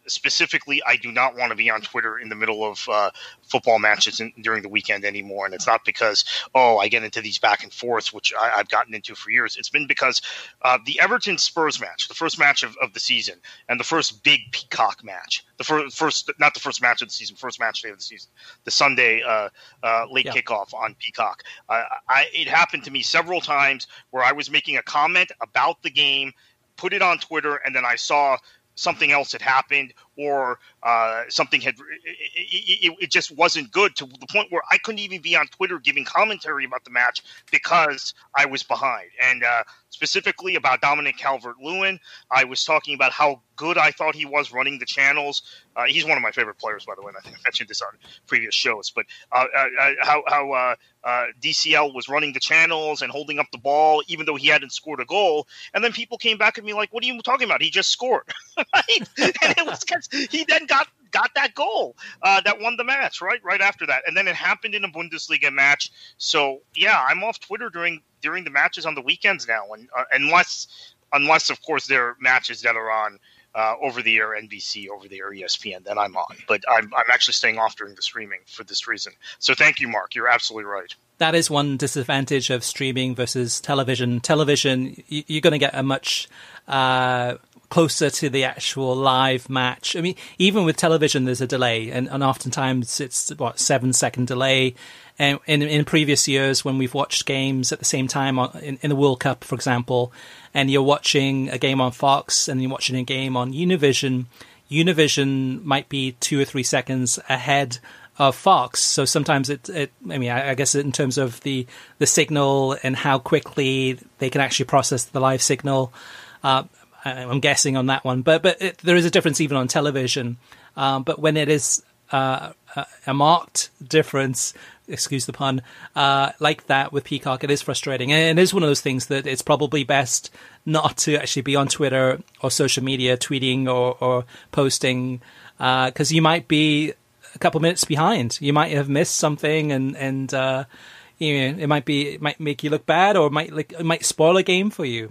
specifically, I do not want to be on Twitter in the middle of uh, football matches in, during the weekend anymore. And it's not because, oh, I get into these back and forths, which I, I've gotten into for years. It's been because uh, the Everton-Spurs match, the first match of, of the season, and the first big Peacock match, the fir- first, not the first match of the season, first match day of the season, the Sunday uh, uh, late yeah. kickoff on Peacock. Uh, I, it happened to me several times where I was making a comment about the game, put it on Twitter, and then I saw something else had happened, or uh, something had it, it, it just wasn't good, to the point where I couldn't even be on Twitter giving commentary about the match because I was behind. And uh, specifically about Dominic Calvert-Lewin, I was talking about how good I thought he was running the channels. Uh, he's one of my favorite players, by the way, and I think I mentioned this on previous shows. But uh, uh, how, how uh, uh, D C L was running the channels and holding up the ball, even though he hadn't scored a goal. And then people came back at me like, what are you talking about? He just scored. Right? And it was because he then got got that goal uh, that won the match, right? Right after that. And then it happened in a Bundesliga match. So, yeah, I'm off Twitter during during the matches on the weekends now, and uh, unless, unless, of course, there are matches that are on uh, over-the-air N B C, over-the-air E S P N, then I'm on. But I'm, I'm actually staying off during the streaming for this reason. So thank you, Mark. You're absolutely right. That is one disadvantage of streaming versus television. Television, you're going to get a much uh, closer to the actual live match. I mean, even with television, there's a delay, and, and oftentimes it's, what, seven-second delay. And in, in previous years, when we've watched games at the same time on, in, in the World Cup, for example, and you're watching a game on Fox and you're watching a game on Univision, Univision might be two or three seconds ahead of Fox. So sometimes it, it I mean, I, I guess in terms of the, the signal and how quickly they can actually process the live signal, uh, I'm guessing on that one. But but it, there is a difference even on television. Um, but when it is uh, a, a marked difference, excuse the pun, uh, like that with Peacock, it is frustrating. And it is one of those things that it's probably best not to actually be on Twitter or social media tweeting or, or posting, because uh, you might be a couple minutes behind. You might have missed something, and and uh, you know, it might be it might make you look bad, or it might like it might spoil a game for you.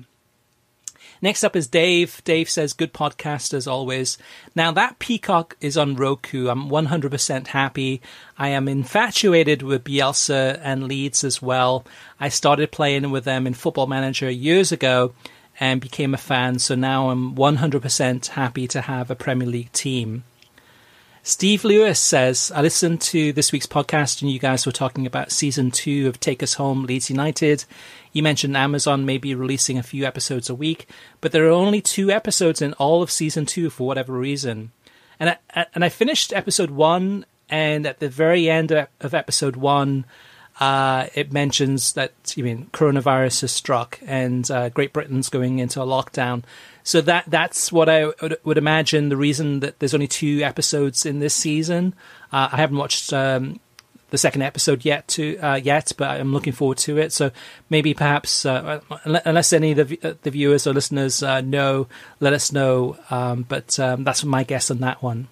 Next up is Dave. Dave says, good podcast as always. Now that Peacock is on Roku, I'm one hundred percent happy. I am infatuated with Bielsa and Leeds as well. I started playing with them in Football Manager years ago and became a fan. So now I'm one hundred percent happy to have a Premier League team. Steve Lewis says, I listened to this week's podcast and you guys were talking about season two of Take Us Home, Leeds United. You mentioned Amazon may be releasing a few episodes a week, but there are only two episodes in all of season two for whatever reason. And I, and I finished episode one, and at the very end of episode one, uh, it mentions that, you mean, coronavirus has struck and uh, Great Britain's going into a lockdown. So that that's what I would, would imagine the reason that there's only two episodes in this season. Uh, I haven't watched um, the second episode yet, to uh, yet, but I'm looking forward to it. So maybe perhaps, uh, unless any of the, the viewers or listeners uh, know, let us know. Um, but um, that's my guess on that one.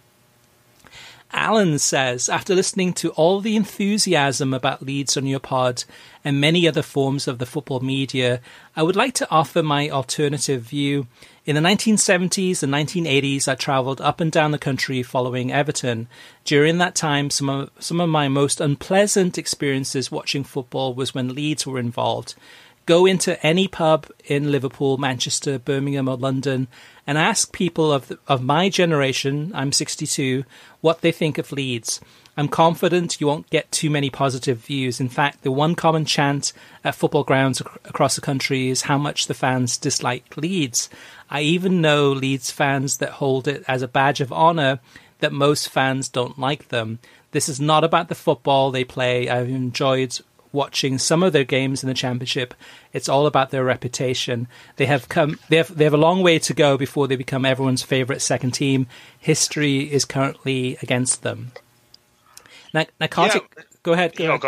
Alan says, after listening to all the enthusiasm about Leeds on your pod and many other forms of the football media, I would like to offer my alternative view. In the nineteen seventies and nineteen eighties, I travelled up and down the country following Everton. During that time, some of, some of my most unpleasant experiences watching football was when Leeds were involved. Go into any pub in Liverpool, Manchester, Birmingham or London and ask people of the, of my generation, I'm sixty-two, what they think of Leeds. I'm confident you won't get too many positive views. In fact, the one common chant at football grounds ac- across the country is how much the fans dislike Leeds. I even know Leeds fans that hold it as a badge of honour that most fans don't like them. This is not about the football they play. I've enjoyed watching some of their games in the Championship. It's all about their reputation. They have come. They have. They have a long way to go before they become everyone's favourite second team. History is currently against them. Now, now Kartik, yeah. go ahead. Go, no, ahead. go ahead.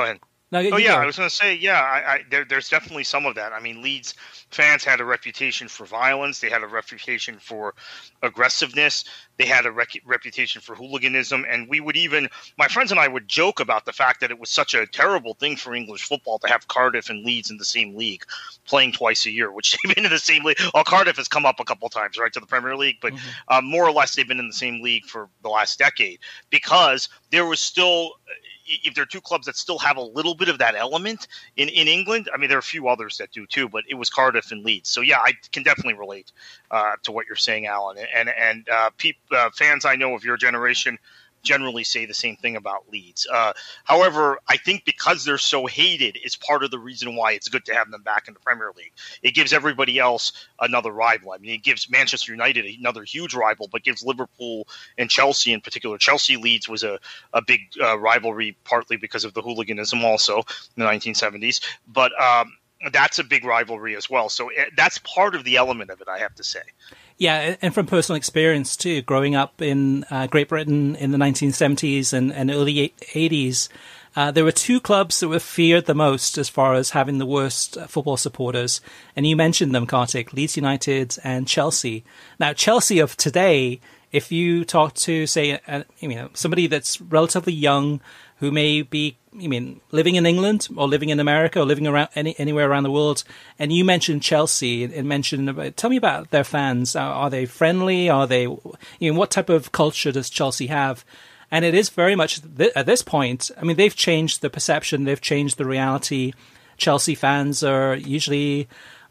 No, oh yeah, go. I was going to say, yeah, I, I, there, there's definitely some of that. I mean, Leeds fans had a reputation for violence. They had a reputation for aggressiveness. They had a rec- reputation for hooliganism. And we would even, my friends and I would joke about the fact that it was such a terrible thing for English football to have Cardiff and Leeds in the same league, playing twice a year, which they've been in the same league. Well, Cardiff has come up a couple times, right, to the Premier League, but mm-hmm. um, more or less they've been in the same league for the last decade, because there was still, if there are two clubs that still have a little bit of that element in, in England, I mean, there are a few others that do too, but it was Cardiff and Leeds. So yeah, I can definitely relate uh, to what you're saying, Alan. And and uh, peop, uh, fans I know of your generation generally say the same thing about Leeds. Uh, however, I think because they're so hated is part of the reason why it's good to have them back in the Premier League. It gives everybody else another rival. I mean, it gives Manchester United another huge rival, but gives Liverpool and Chelsea in particular. Chelsea Leeds was a, a big uh, rivalry, partly because of the hooliganism also in the nineteen seventies. But um, that's a big rivalry as well. So that's part of the element of it, I have to say. Yeah, and from personal experience too, growing up in uh, Great Britain in the nineteen seventies and, and early eighties, uh, there were two clubs that were feared the most as far as having the worst football supporters. And you mentioned them, Kartik, Leeds United and Chelsea. Now, Chelsea of today, if you talk to, say, uh, you know, somebody that's relatively young who may be, I mean, living in England or living in America or living around any, anywhere around the world, and you mentioned Chelsea and mentioned about, tell me about their fans. Are, are they friendly? Are they, you know, what type of culture does Chelsea have? And it is very much th- at this point, I mean, they've changed the perception, they've changed the reality. Chelsea fans are usually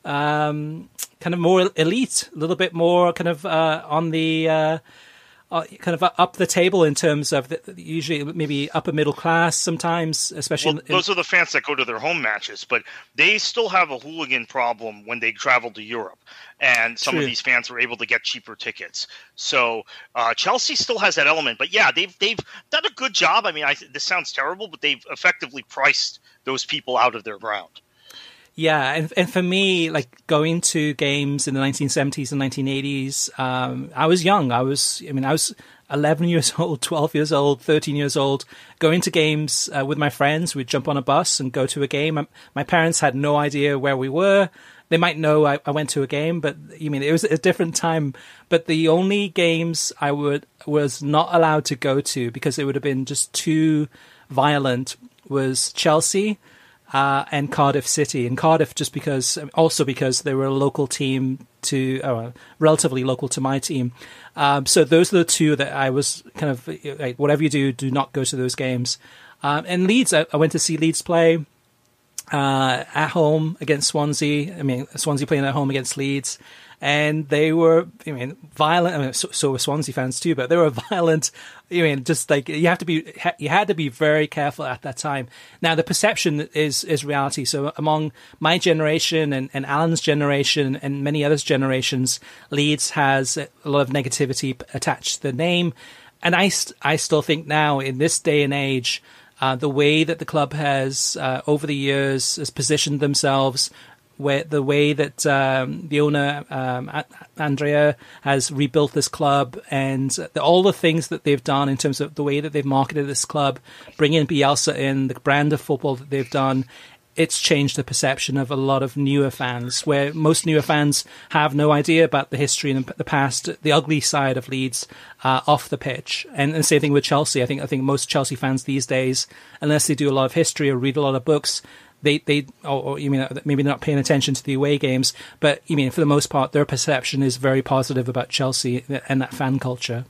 um, kind of more elite, a little bit more kind of uh, on the uh, uh, kind of up the table in terms of the, usually maybe upper middle class sometimes, especially. Well, in, those are the fans that go to their home matches, but they still have a hooligan problem when they travel to Europe. And some True. of these fans were able to get cheaper tickets. So uh, Chelsea still has that element. But yeah, they've they've done a good job. I mean, I, this sounds terrible, but they've effectively priced those people out of their ground. Yeah, and and for me, like going to games in the nineteen seventies and nineteen eighties, um, I was young. I was, I mean, I was eleven years old, twelve years old, thirteen years old, going to games uh, with my friends. We'd jump on a bus and go to a game. My parents had no idea where we were. They might know I, I went to a game, but you mean it was a different time. But the only games I would was not allowed to go to because it would have been just too violent was Chelsea. Uh, and Cardiff City. And Cardiff just because, also because they were a local team to, uh, relatively local to my team. Um, so those are the two that I was kind of, like, whatever you do, do not go to those games. Um, and Leeds, I, I went to see Leeds play uh, at home against Swansea. I mean, Swansea playing at home against Leeds. And they were, I mean, violent. I mean, so, so were Swansea fans too, but they were violent. I mean, just like you have to be, you had to be very careful at that time. Now, the perception is is reality. So, among my generation and, and Alan's generation and many others' generations, Leeds has a lot of negativity attached to the name. And I, st- I still think now, in this day and age, uh, the way that the club has, uh, over the years, has positioned themselves. Where the way that um, the owner, um, Andrea, has rebuilt this club and the, all the things that they've done in terms of the way that they've marketed this club, bringing Bielsa in, the brand of football that they've done, it's changed the perception of a lot of newer fans, where most newer fans have no idea about the history and the past, the ugly side of Leeds uh, off the pitch. And the same thing with Chelsea. I think I think most Chelsea fans these days, unless they do a lot of history or read a lot of books, They, they, or, or you mean maybe not paying attention to the away games, but you mean for the most part, their perception is very positive about Chelsea and that fan culture.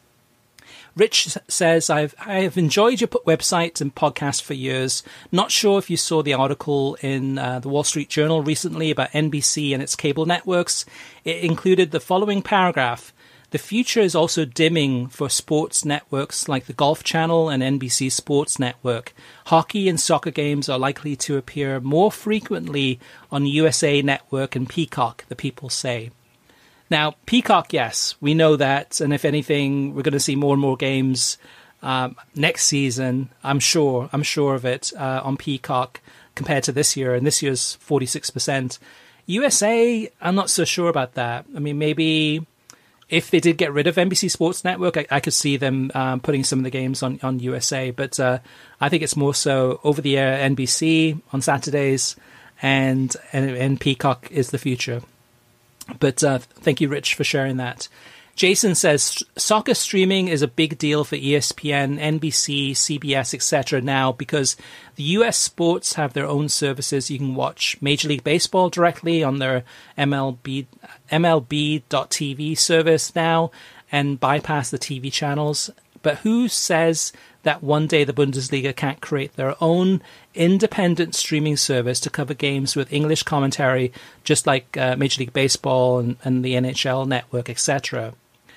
Rich says, I've, I have enjoyed your website and podcast for years. Not sure if you saw the article in uh, the Wall Street Journal recently about N B C and its cable networks. It included the following paragraph. The future is also dimming for sports networks like the Golf Channel and N B C Sports Network. Hockey and soccer games are likely to appear more frequently on U S A Network and Peacock, the people say. Now, Peacock, yes, we know that. And if anything, we're going to see more and more games um, next season. I'm sure. I'm sure of it uh, on Peacock compared to this year. And this year's forty-six percent. U S A, I'm not so sure about that. I mean, maybe... if they did get rid of N B C Sports Network, I, I could see them um, putting some of the games on, on U S A. But uh, I think it's more so over-the-air N B C on Saturdays, and, and, and Peacock is the future. But uh, thank you, Rich, for sharing that. Jason says, soccer streaming is a big deal for E S P N, N B C, C B S, et cetera now because the U S sports have their own services. You can watch Major League Baseball directly on their M L B, M L B dot T V service now and bypass the T V channels. But who says that one day the Bundesliga can't create their own independent streaming service to cover games with English commentary, just like uh, Major League Baseball and, and the N H L network, et cetera?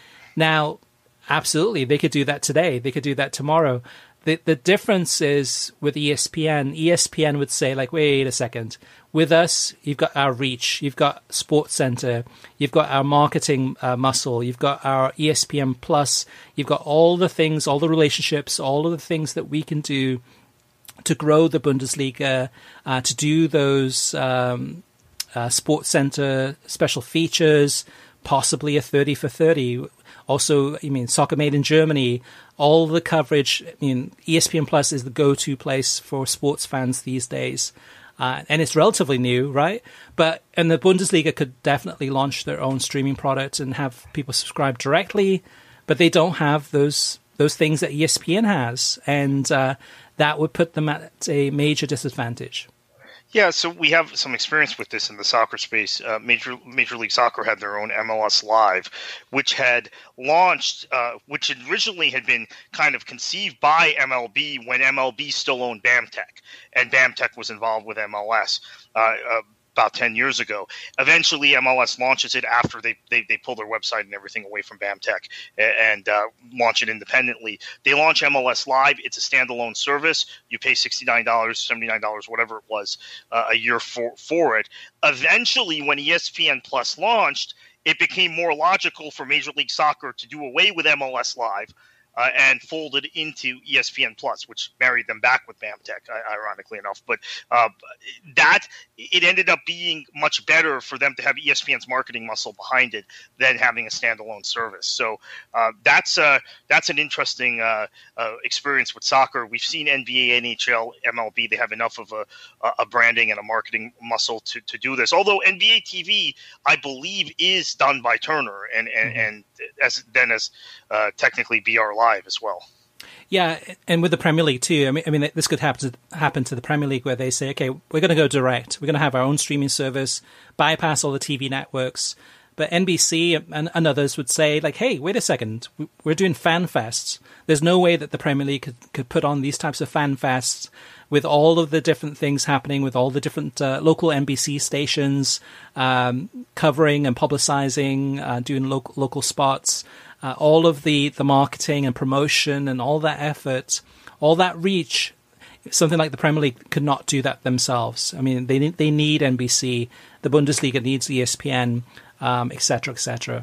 Now, absolutely, they could do that today. They could do that tomorrow. The the difference is with E S P N, E S P N would say, like, wait a second. With us, you've got our reach. You've got SportsCenter. You've got our marketing uh, muscle. You've got our E S P N Plus. You've got all the things, all the relationships, all of the things that we can do to grow the Bundesliga, uh, to do those um, uh, SportsCenter special features, possibly a thirty for thirty. Also, I mean, Soccer Made in Germany, all the coverage. I mean, E S P N Plus is the go-to place for sports fans these days. Uh, and it's relatively new, right? But and the Bundesliga could definitely launch their own streaming product and have people subscribe directly, but they don't have those those things that E S P N has, and uh, that would put them at a major disadvantage. Yeah, so we have some experience with this in the soccer space. Uh, Major Major League Soccer had their own M L S Live, which had launched, uh, which originally had been kind of conceived by M L B when M L B still owned BAMTech, and BAMTech was involved with M L S uh, uh, about ten years ago. Eventually, M L S launches it after they they, they pull their website and everything away from BAMTech and uh, launch it independently. They launch M L S Live. It's a standalone service. You pay sixty-nine dollars, seventy-nine dollars, whatever it was, uh, a year for, for it. Eventually, when E S P N Plus launched, it became more logical for Major League Soccer to do away with M L S Live Uh, and folded into E S P N Plus, which married them back with BAMTech, ironically enough. But uh, that it ended up being much better for them to have E S P N's marketing muscle behind it than having a standalone service. So uh, that's uh, that's an interesting uh, uh, experience with soccer. We've seen N B A, N H L, M L B. They have enough of a, a branding and a marketing muscle to, to do this. Although N B A T V, I believe, is done by Turner and and, mm-hmm. and as then as uh, technically B R Live as well. Yeah, and with the Premier League too. I mean, I mean, this could happen to happen to the Premier League, where they say, okay, we're going to go direct. We're going to have our own streaming service, bypass all the T V networks. But N B C and, and others would say, like, hey, wait a second, we're doing fan fests. There's no way that the Premier League could, could put on these types of fan fests with all of the different things happening, with all the different uh, local N B C stations um, covering and publicizing, uh, doing local local spots. Uh, all of the, the marketing and promotion and all that effort, all that reach, something like the Premier League could not do that themselves. I mean, they they need N B C, the Bundesliga needs E S P N, um, et cetera, et cetera.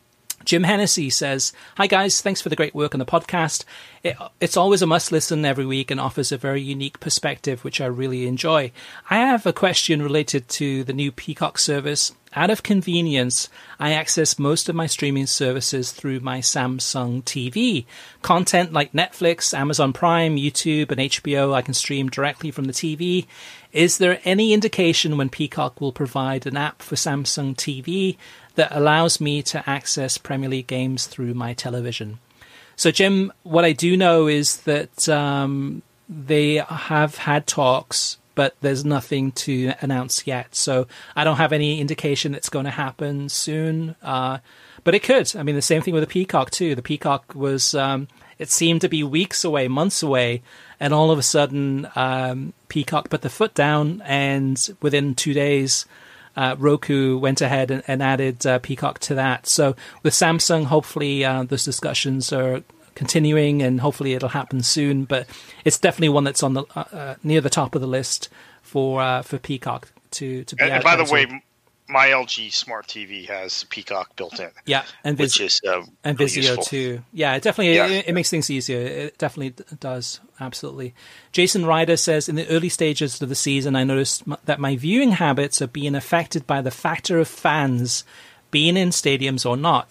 Jim Hennessy says, hi guys, thanks for the great work on the podcast. It, it's always a must listen every week and offers a very unique perspective, which I really enjoy. I have a question related to the new Peacock service. Out of convenience, I access most of my streaming services through my Samsung T V. Content like Netflix, Amazon Prime, YouTube, and H B O I can stream directly from the T V. Is there any indication when Peacock will provide an app for Samsung T V that allows me to access Premier League games through my television? So, Jim, what I do know is that um, they have had talks, but there's nothing to announce yet. So I don't have any indication it's going to happen soon. Uh, but it could. I mean, the same thing with the Peacock, too. The Peacock was, um, it seemed to be weeks away, months away. And all of a sudden, um, Peacock put the foot down. And within two days, uh, Roku went ahead and, and added uh, Peacock to that. So with Samsung, hopefully uh, those discussions are continuing, and hopefully it'll happen soon. But it's definitely one that's on the uh, uh, near the top of the list for uh, for Peacock to to be. And, and by the way, my L G Smart T V has Peacock built in. Yeah, and Vis- which is uh, and really Vizio useful. too. Yeah, it definitely yeah. It, it makes things easier. It definitely does. Absolutely. Jason Ryder says, in the early stages of the season, I noticed m- that my viewing habits are being affected by the factor of fans being in stadiums or not.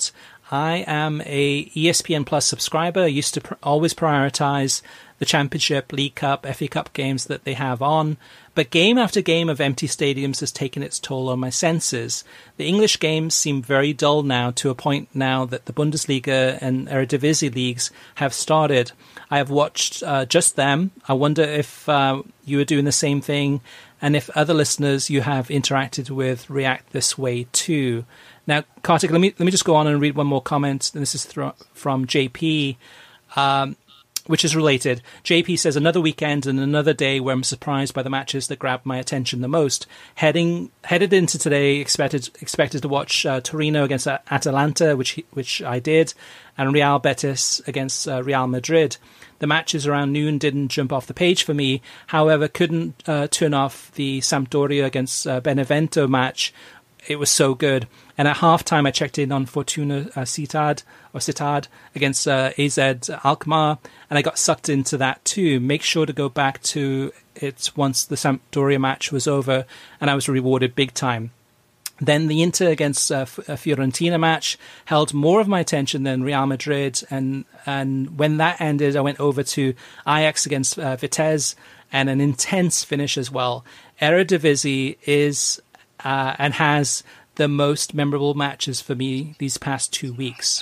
I am a E S P N Plus subscriber. I used to pr- always prioritize the Championship, League Cup, F A Cup games that they have on. But game after game of empty stadiums has taken its toll on my senses. The English games seem very dull now, to a point now that the Bundesliga and Eredivisie leagues have started. I have watched uh, just them. I wonder if uh, you are doing the same thing, and if other listeners you have interacted with react this way too. Now, Kartik, let me let me just go on and read one more comment. And this is th- from J P, um, which is related. J P says, another weekend and another day where I'm surprised by the matches that grabbed my attention the most. Heading headed into today, expected expected to watch uh, Torino against uh, Atalanta, which he, which I did, and Real Betis against uh, Real Madrid. The matches around noon didn't jump off the page for me. However, couldn't uh, turn off the Sampdoria against uh, Benevento match. It was so good. And at halftime, I checked in on Fortuna uh, Sittard or Sittard against uh, A Z Alkmaar, and I got sucked into that too. Make sure to go back to it once the Sampdoria match was over, and I was rewarded big time. Then the Inter against uh, Fiorentina match held more of my attention than Real Madrid, and and when that ended, I went over to Ajax against uh, Vitesse, and an intense finish as well. Eredivisie is uh, and has the most memorable matches for me these past two weeks.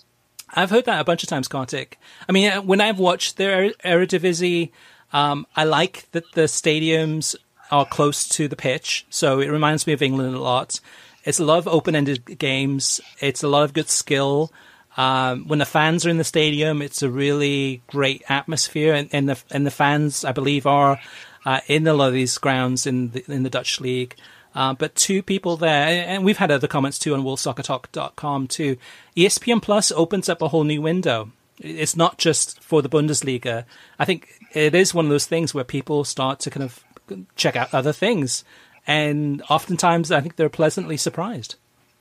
I've heard that a bunch of times, Kartik. I mean, when I've watched the Eredivisie, um, I like that the stadiums are close to the pitch, so it reminds me of England a lot. It's a lot of open-ended games. It's a lot of good skill. Um, when the fans are in the stadium, it's a really great atmosphere, and, and the and the fans, I believe, are uh, in a lot of these grounds in the, in the Dutch league. Uh, but two people there, and we've had other comments too on world soccer talk dot com too. E S P N Plus opens up a whole new window. It's not just for the Bundesliga. I think it is one of those things where people start to kind of check out other things, and oftentimes I think they're pleasantly surprised.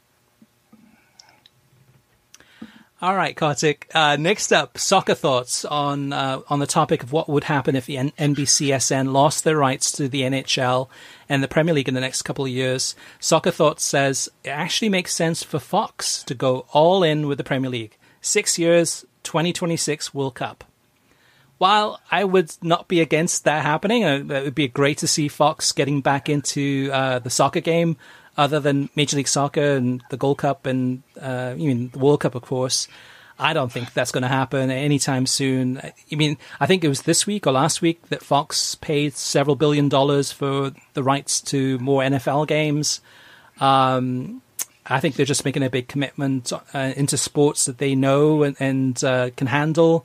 All right, Kartik. Uh, next up, soccer thoughts on uh, on the topic of what would happen if the N- NBCSN lost their rights to the N H L and the Premier League in the next couple of years. Soccer Thoughts says it actually makes sense for Fox to go all in with the Premier League. Six years, twenty twenty-six World Cup. While I would not be against that happening, uh, it would be great to see Fox getting back into uh, the soccer game, other than Major League Soccer and the Gold Cup and uh, you mean the World Cup, of course. I don't think that's going to happen anytime soon. I mean, I think it was this week or last week that Fox paid several billion dollars for the rights to more N F L games. Um, I think they're just making a big commitment uh, into sports that they know and, and uh, can handle.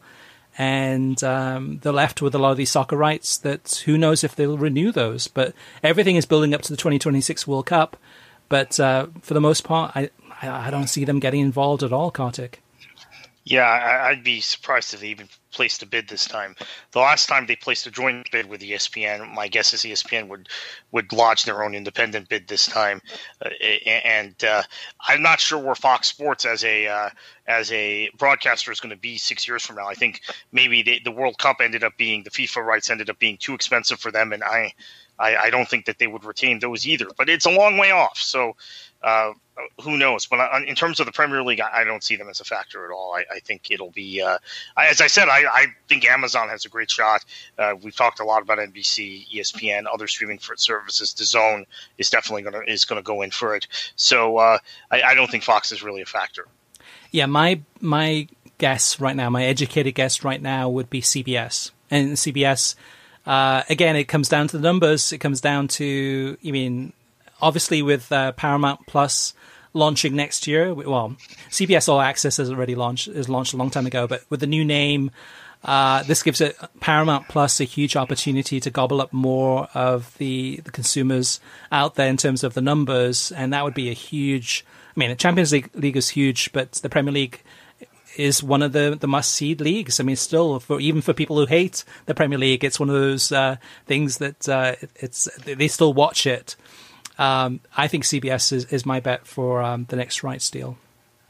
And um, they're left with a lot of these soccer rights that who knows if they'll renew those. But everything is building up to the twenty twenty-six World Cup. But uh, for the most part, I, I don't see them getting involved at all, Kartik. Yeah, I, I'd be surprised if they even placed a bid this time. The last time they placed a joint bid with E S P N, my guess is E S P N would, would lodge their own independent bid this time. Uh, and uh, I'm not sure where Fox Sports as a uh, as a broadcaster is going to be six years from now. I think maybe they, the World Cup ended up being, the FIFA rights ended up being too expensive for them, and I, I, I don't think that they would retain those either. But it's a long way off, so uh, who knows? But in terms of the Premier League, I don't see them as a factor at all. I, I think it'll be, uh, as I said, I, I think Amazon has a great shot. Uh, we've talked a lot about N B C, E S P N, other streaming for services. DAZN is definitely going to is going to go in for it. So uh, I, I don't think Fox is really a factor. Yeah, my my guess right now, my educated guess right now would be C B S. And C B S, uh, again, it comes down to the numbers. It comes down to, I mean, obviously with uh, Paramount Plus launching next year, well, C B S All Access has already launched, is launched a long time ago, but with the new name, uh, this gives it Paramount Plus a huge opportunity to gobble up more of the, the consumers out there in terms of the numbers, and that would be a huge. I mean, the Champions League, League is huge, but the Premier League is one of the, the must-see leagues. I mean, still, for even for people who hate the Premier League, it's one of those uh, things that uh, it's they still watch it. Um, I think C B S is, is my bet for um, the next rights deal.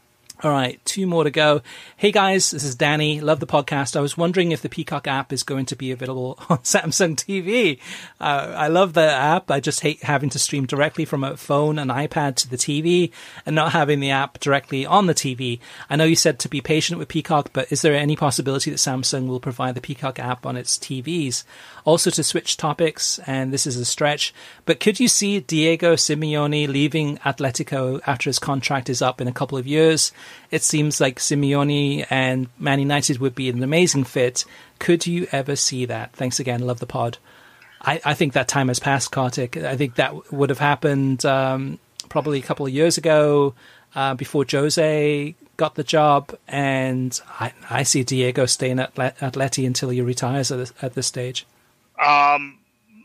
All right, two more to go. Hey guys, this is Danny. Love the podcast. I was wondering if the Peacock app is going to be available on Samsung T V. Uh, I love the app. I just hate having to stream directly from a phone and iPad to the T V and not having the app directly on the T V. I know you said to be patient with Peacock, but is there any possibility that Samsung will provide the Peacock app on its T Vs? Also, to switch topics, and this is a stretch, but could you see Diego Simeone leaving Atletico after his contract is up in a couple of years? It seems like Simeone and Man United would be an amazing fit. Could you ever see that? Thanks again. Love the pod. I, I think that time has passed, Kartik. I think that would have happened um, probably a couple of years ago uh, before Jose got the job. And I, I see Diego staying at Atleti until he retires at this, at this stage. Um,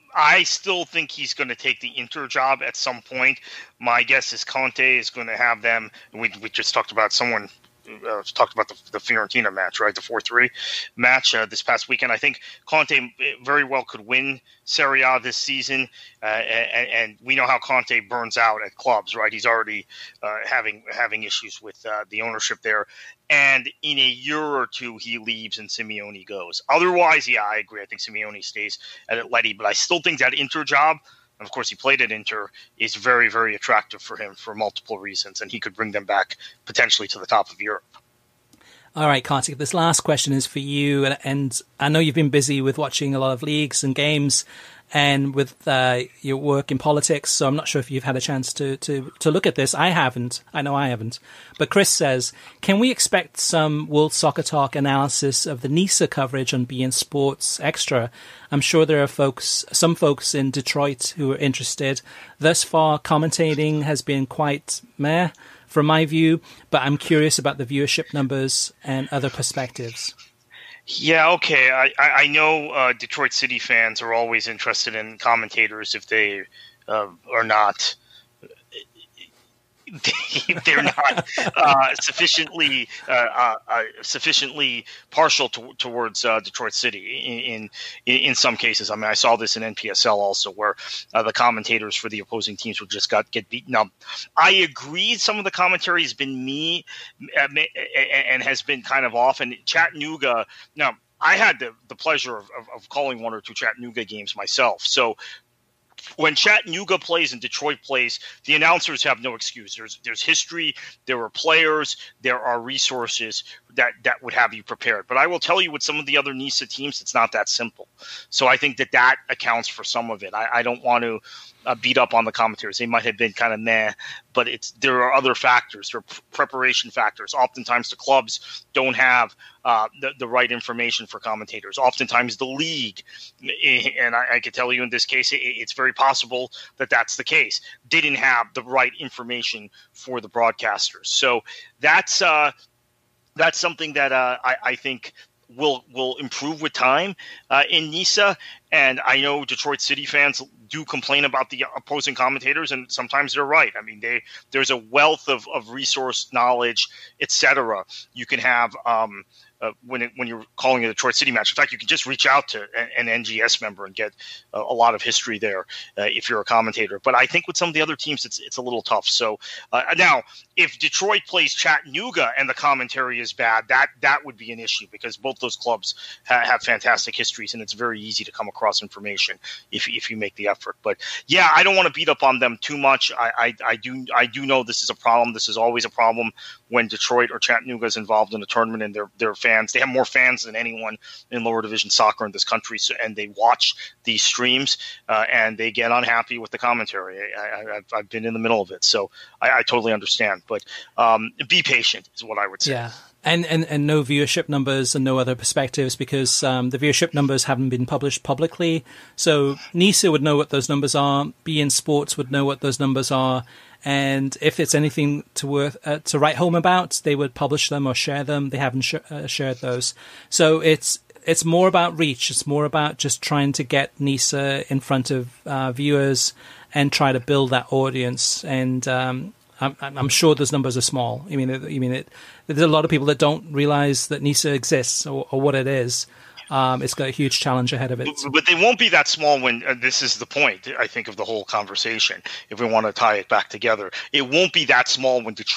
I still think he's going to take the Inter job at some point. My guess is Conte is going to have them. We we just talked about someone uh, talked about the, the Fiorentina match, right? The four three match uh, this past weekend. I think Conte very well could win Serie A this season, uh, and, and we know how Conte burns out at clubs, right? He's already uh, having having issues with uh, the ownership there. And in a year or two, he leaves and Simeone goes. Otherwise, yeah, I agree. I think Simeone stays at Atleti, but I still think that Inter job, and of course he played at Inter, is very, very attractive for him for multiple reasons, and he could bring them back potentially to the top of Europe. All right, Kartik, this last question is for you, and, and I know you've been busy with watching a lot of leagues and games and with uh, your work in politics, so I'm not sure if you've had a chance to, to, to look at this. I haven't. I know I haven't. But Chris says, can we expect some World Soccer Talk analysis of the NISA coverage on beIN Sports Extra? I'm sure there are folks, some folks in Detroit who are interested. Thus far, commentating has been quite meh from my view, but I'm curious about the viewership numbers and other perspectives. Yeah, okay. I, I know uh, Detroit City fans are always interested in commentators if they uh, are not they're not uh, sufficiently uh, uh, sufficiently partial to, towards uh, Detroit City in, in in some cases. I mean, I saw this in N P S L also, where uh, the commentators for the opposing teams would just got get beaten up. I agree. Some of the commentary has been me uh, and has been kind of off. And Chattanooga now. I had the, the pleasure of, of, of calling one or two Chattanooga games myself. So when Chattanooga plays and Detroit plays, the announcers have no excuse. There's there's history, there are players, there are resources that, that would have you prepared. But I will tell you, with some of the other NISA teams, it's not that simple. So I think that that accounts for some of it. I, I don't want to uh, beat up on the commentators. They might have been kind of meh, but it's there are other factors. There are p- preparation factors. Oftentimes the clubs don't have uh, the, the right information for commentators. Oftentimes the league, and I, I can tell you in this case, it, it's very possible that that's the case, didn't have the right information for the broadcasters. So that's uh, that's something that uh, I, I think will will improve with time uh, in NISA. And I know Detroit City fans do complain about the opposing commentators, and sometimes they're right. I mean, they there's a wealth of, of resource, knowledge, et cetera. You can have um, uh, when it, when you're calling a Detroit City match. In fact, you can just reach out to an N G S member and get a, a lot of history there uh, if you're a commentator. But I think with some of the other teams, it's it's a little tough. So uh, now, if Detroit plays Chattanooga and the commentary is bad, that that would be an issue, because both those clubs ha- have fantastic histories, and it's very easy to come across information if if you make the effort. But yeah, I don't want to beat up on them too much. I, I, I do I do know this is a problem. This is always a problem when Detroit or Chattanooga is involved in a tournament, and their their fans, they have more fans than anyone in lower division soccer in this country, so, and they watch these streams uh, and they get unhappy with the commentary. I, I, I've, I've been in the middle of it, so I, I totally understand. But um, be patient is what I would say. Yeah. And, and and no viewership numbers and no other perspectives, because um, the viewership numbers haven't been published publicly. So NISA would know what those numbers are. beIN Sports would know what those numbers are. And if it's anything to worth uh, to write home about, they would publish them or share them. They haven't sh- uh, shared those. So it's it's more about reach. It's more about just trying to get NISA in front of uh, viewers and try to build that audience. And um, I'm, I'm sure those numbers are small. I mean, I mean, it, there's a lot of people that don't realize that NISA exists or, or what it is. Um, it's got a huge challenge ahead of it. But, but they won't be that small when uh, this is the point, I think, of the whole conversation. If we want to tie it back together, it won't be that small when Detroit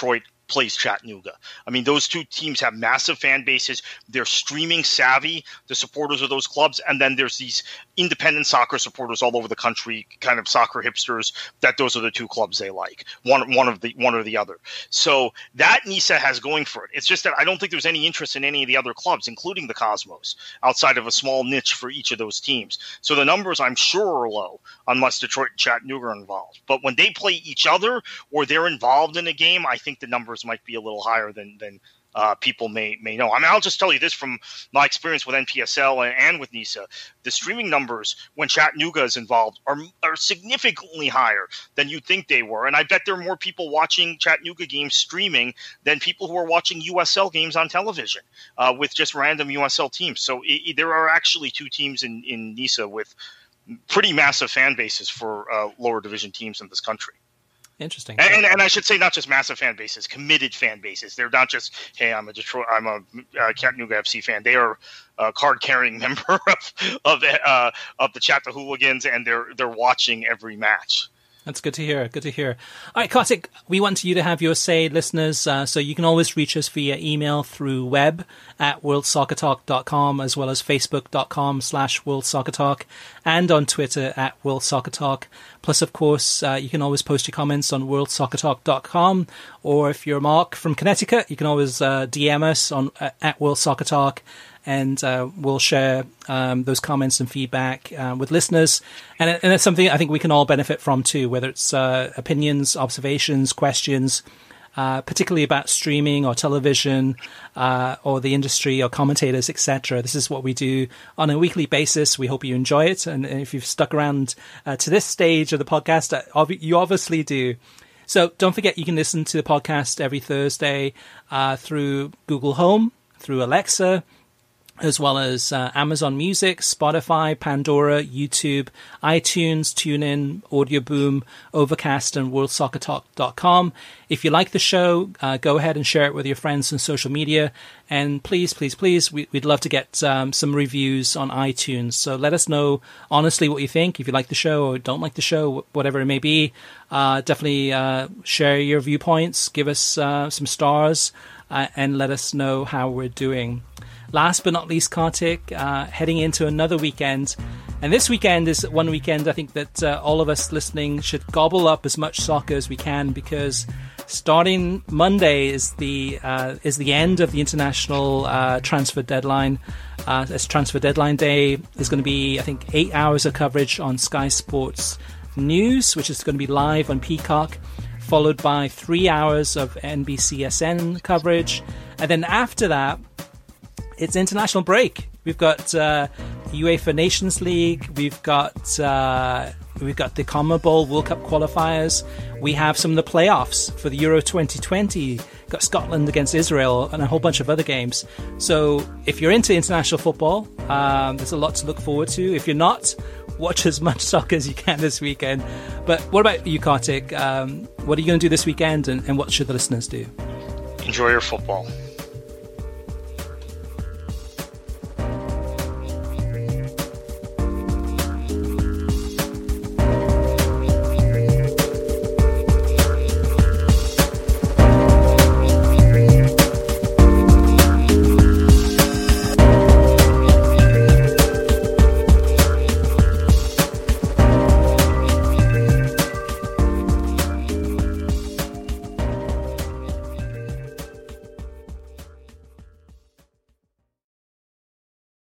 plays Chattanooga. I mean, those two teams have massive fan bases. They're streaming savvy, the supporters of those clubs. And then there's these independent soccer supporters all over the country, kind of soccer hipsters, that those are the two clubs they like, one one of the one or the other. So that NISA has going for it. It's just that I don't think there's any interest in any of the other clubs, including the Cosmos, outside of a small niche for each of those teams. So the numbers, I'm sure, are low unless Detroit and Chattanooga are involved. But when they play each other or they're involved in a game, I think the numbers might be a little higher than than uh, people may may know. I mean, I'll just tell you this from my experience with N P S L and, and with NISA. The streaming numbers when Chattanooga is involved are are significantly higher than you'd think they were. And I bet there are more people watching Chattanooga games streaming than people who are watching U S L games on television uh, with just random U S L teams. So it, it, there are actually two teams in, in NISA with pretty massive fan bases for uh, lower division teams in this country. Interesting. And, and, and I should say not just massive fan bases, committed fan bases. They're not just, hey, I'm a Detroit, I'm a uh, Chattanooga F C fan. They are a card-carrying member of of, uh, of the Chattahooligans, and they're they're watching every match. That's good to hear. Good to hear. All right, Kartik, we want you to have your say, listeners. Uh, so you can always reach us via email through web at world soccer talk dot com, as well as facebook.com slash world soccer talk, and on Twitter at world soccer talk. Plus, of course, uh, you can always post your comments on world soccer talk dot com, or if you're Mark from Connecticut, you can always uh, D M us on uh, at world soccer talk. And uh, we'll share um, those comments and feedback uh, with listeners. And, and it's something I think we can all benefit from too, whether it's uh, opinions, observations, questions, uh, particularly about streaming or television uh, or the industry or commentators, et cetera. This is what we do on a weekly basis. We hope you enjoy it. And if you've stuck around uh, to this stage of the podcast, you obviously do. So don't forget, you can listen to the podcast every Thursday uh, through Google Home, through Alexa, as well as uh, Amazon Music, Spotify, Pandora, YouTube, iTunes, TuneIn, Audio Boom, Overcast, and world soccer talk dot com. If you like the show, uh, go ahead and share it with your friends on social media. And please, please, please, we, we'd love to get um, some reviews on iTunes. So let us know honestly what you think. If you like the show or don't like the show, whatever it may be, uh, definitely uh, share your viewpoints, give us uh, some stars, uh, and let us know how we're doing. Last but not least, Kartik, uh, heading into another weekend. And this weekend is one weekend I think that uh, all of us listening should gobble up as much soccer as we can, because starting Monday is the uh, is the end of the international uh, transfer deadline. Uh, it's transfer deadline day. There's going to be, I think, eight hours of coverage on Sky Sports News, which is going to be live on Peacock, followed by three hours of N B C S N coverage. And then after that, it's international break. We've got uh, UEFA Nations League. We've got uh, we've got the CONMEBOL World Cup qualifiers. We have some of the playoffs for the Euro twenty twenty. Got Scotland against Israel and a whole bunch of other games. So if you're into international football, um, there's a lot to look forward to. If you're not, watch as much soccer as you can this weekend. But what about you, Kartik? Um, what are you going to do this weekend, and, and what should the listeners do? Enjoy your football.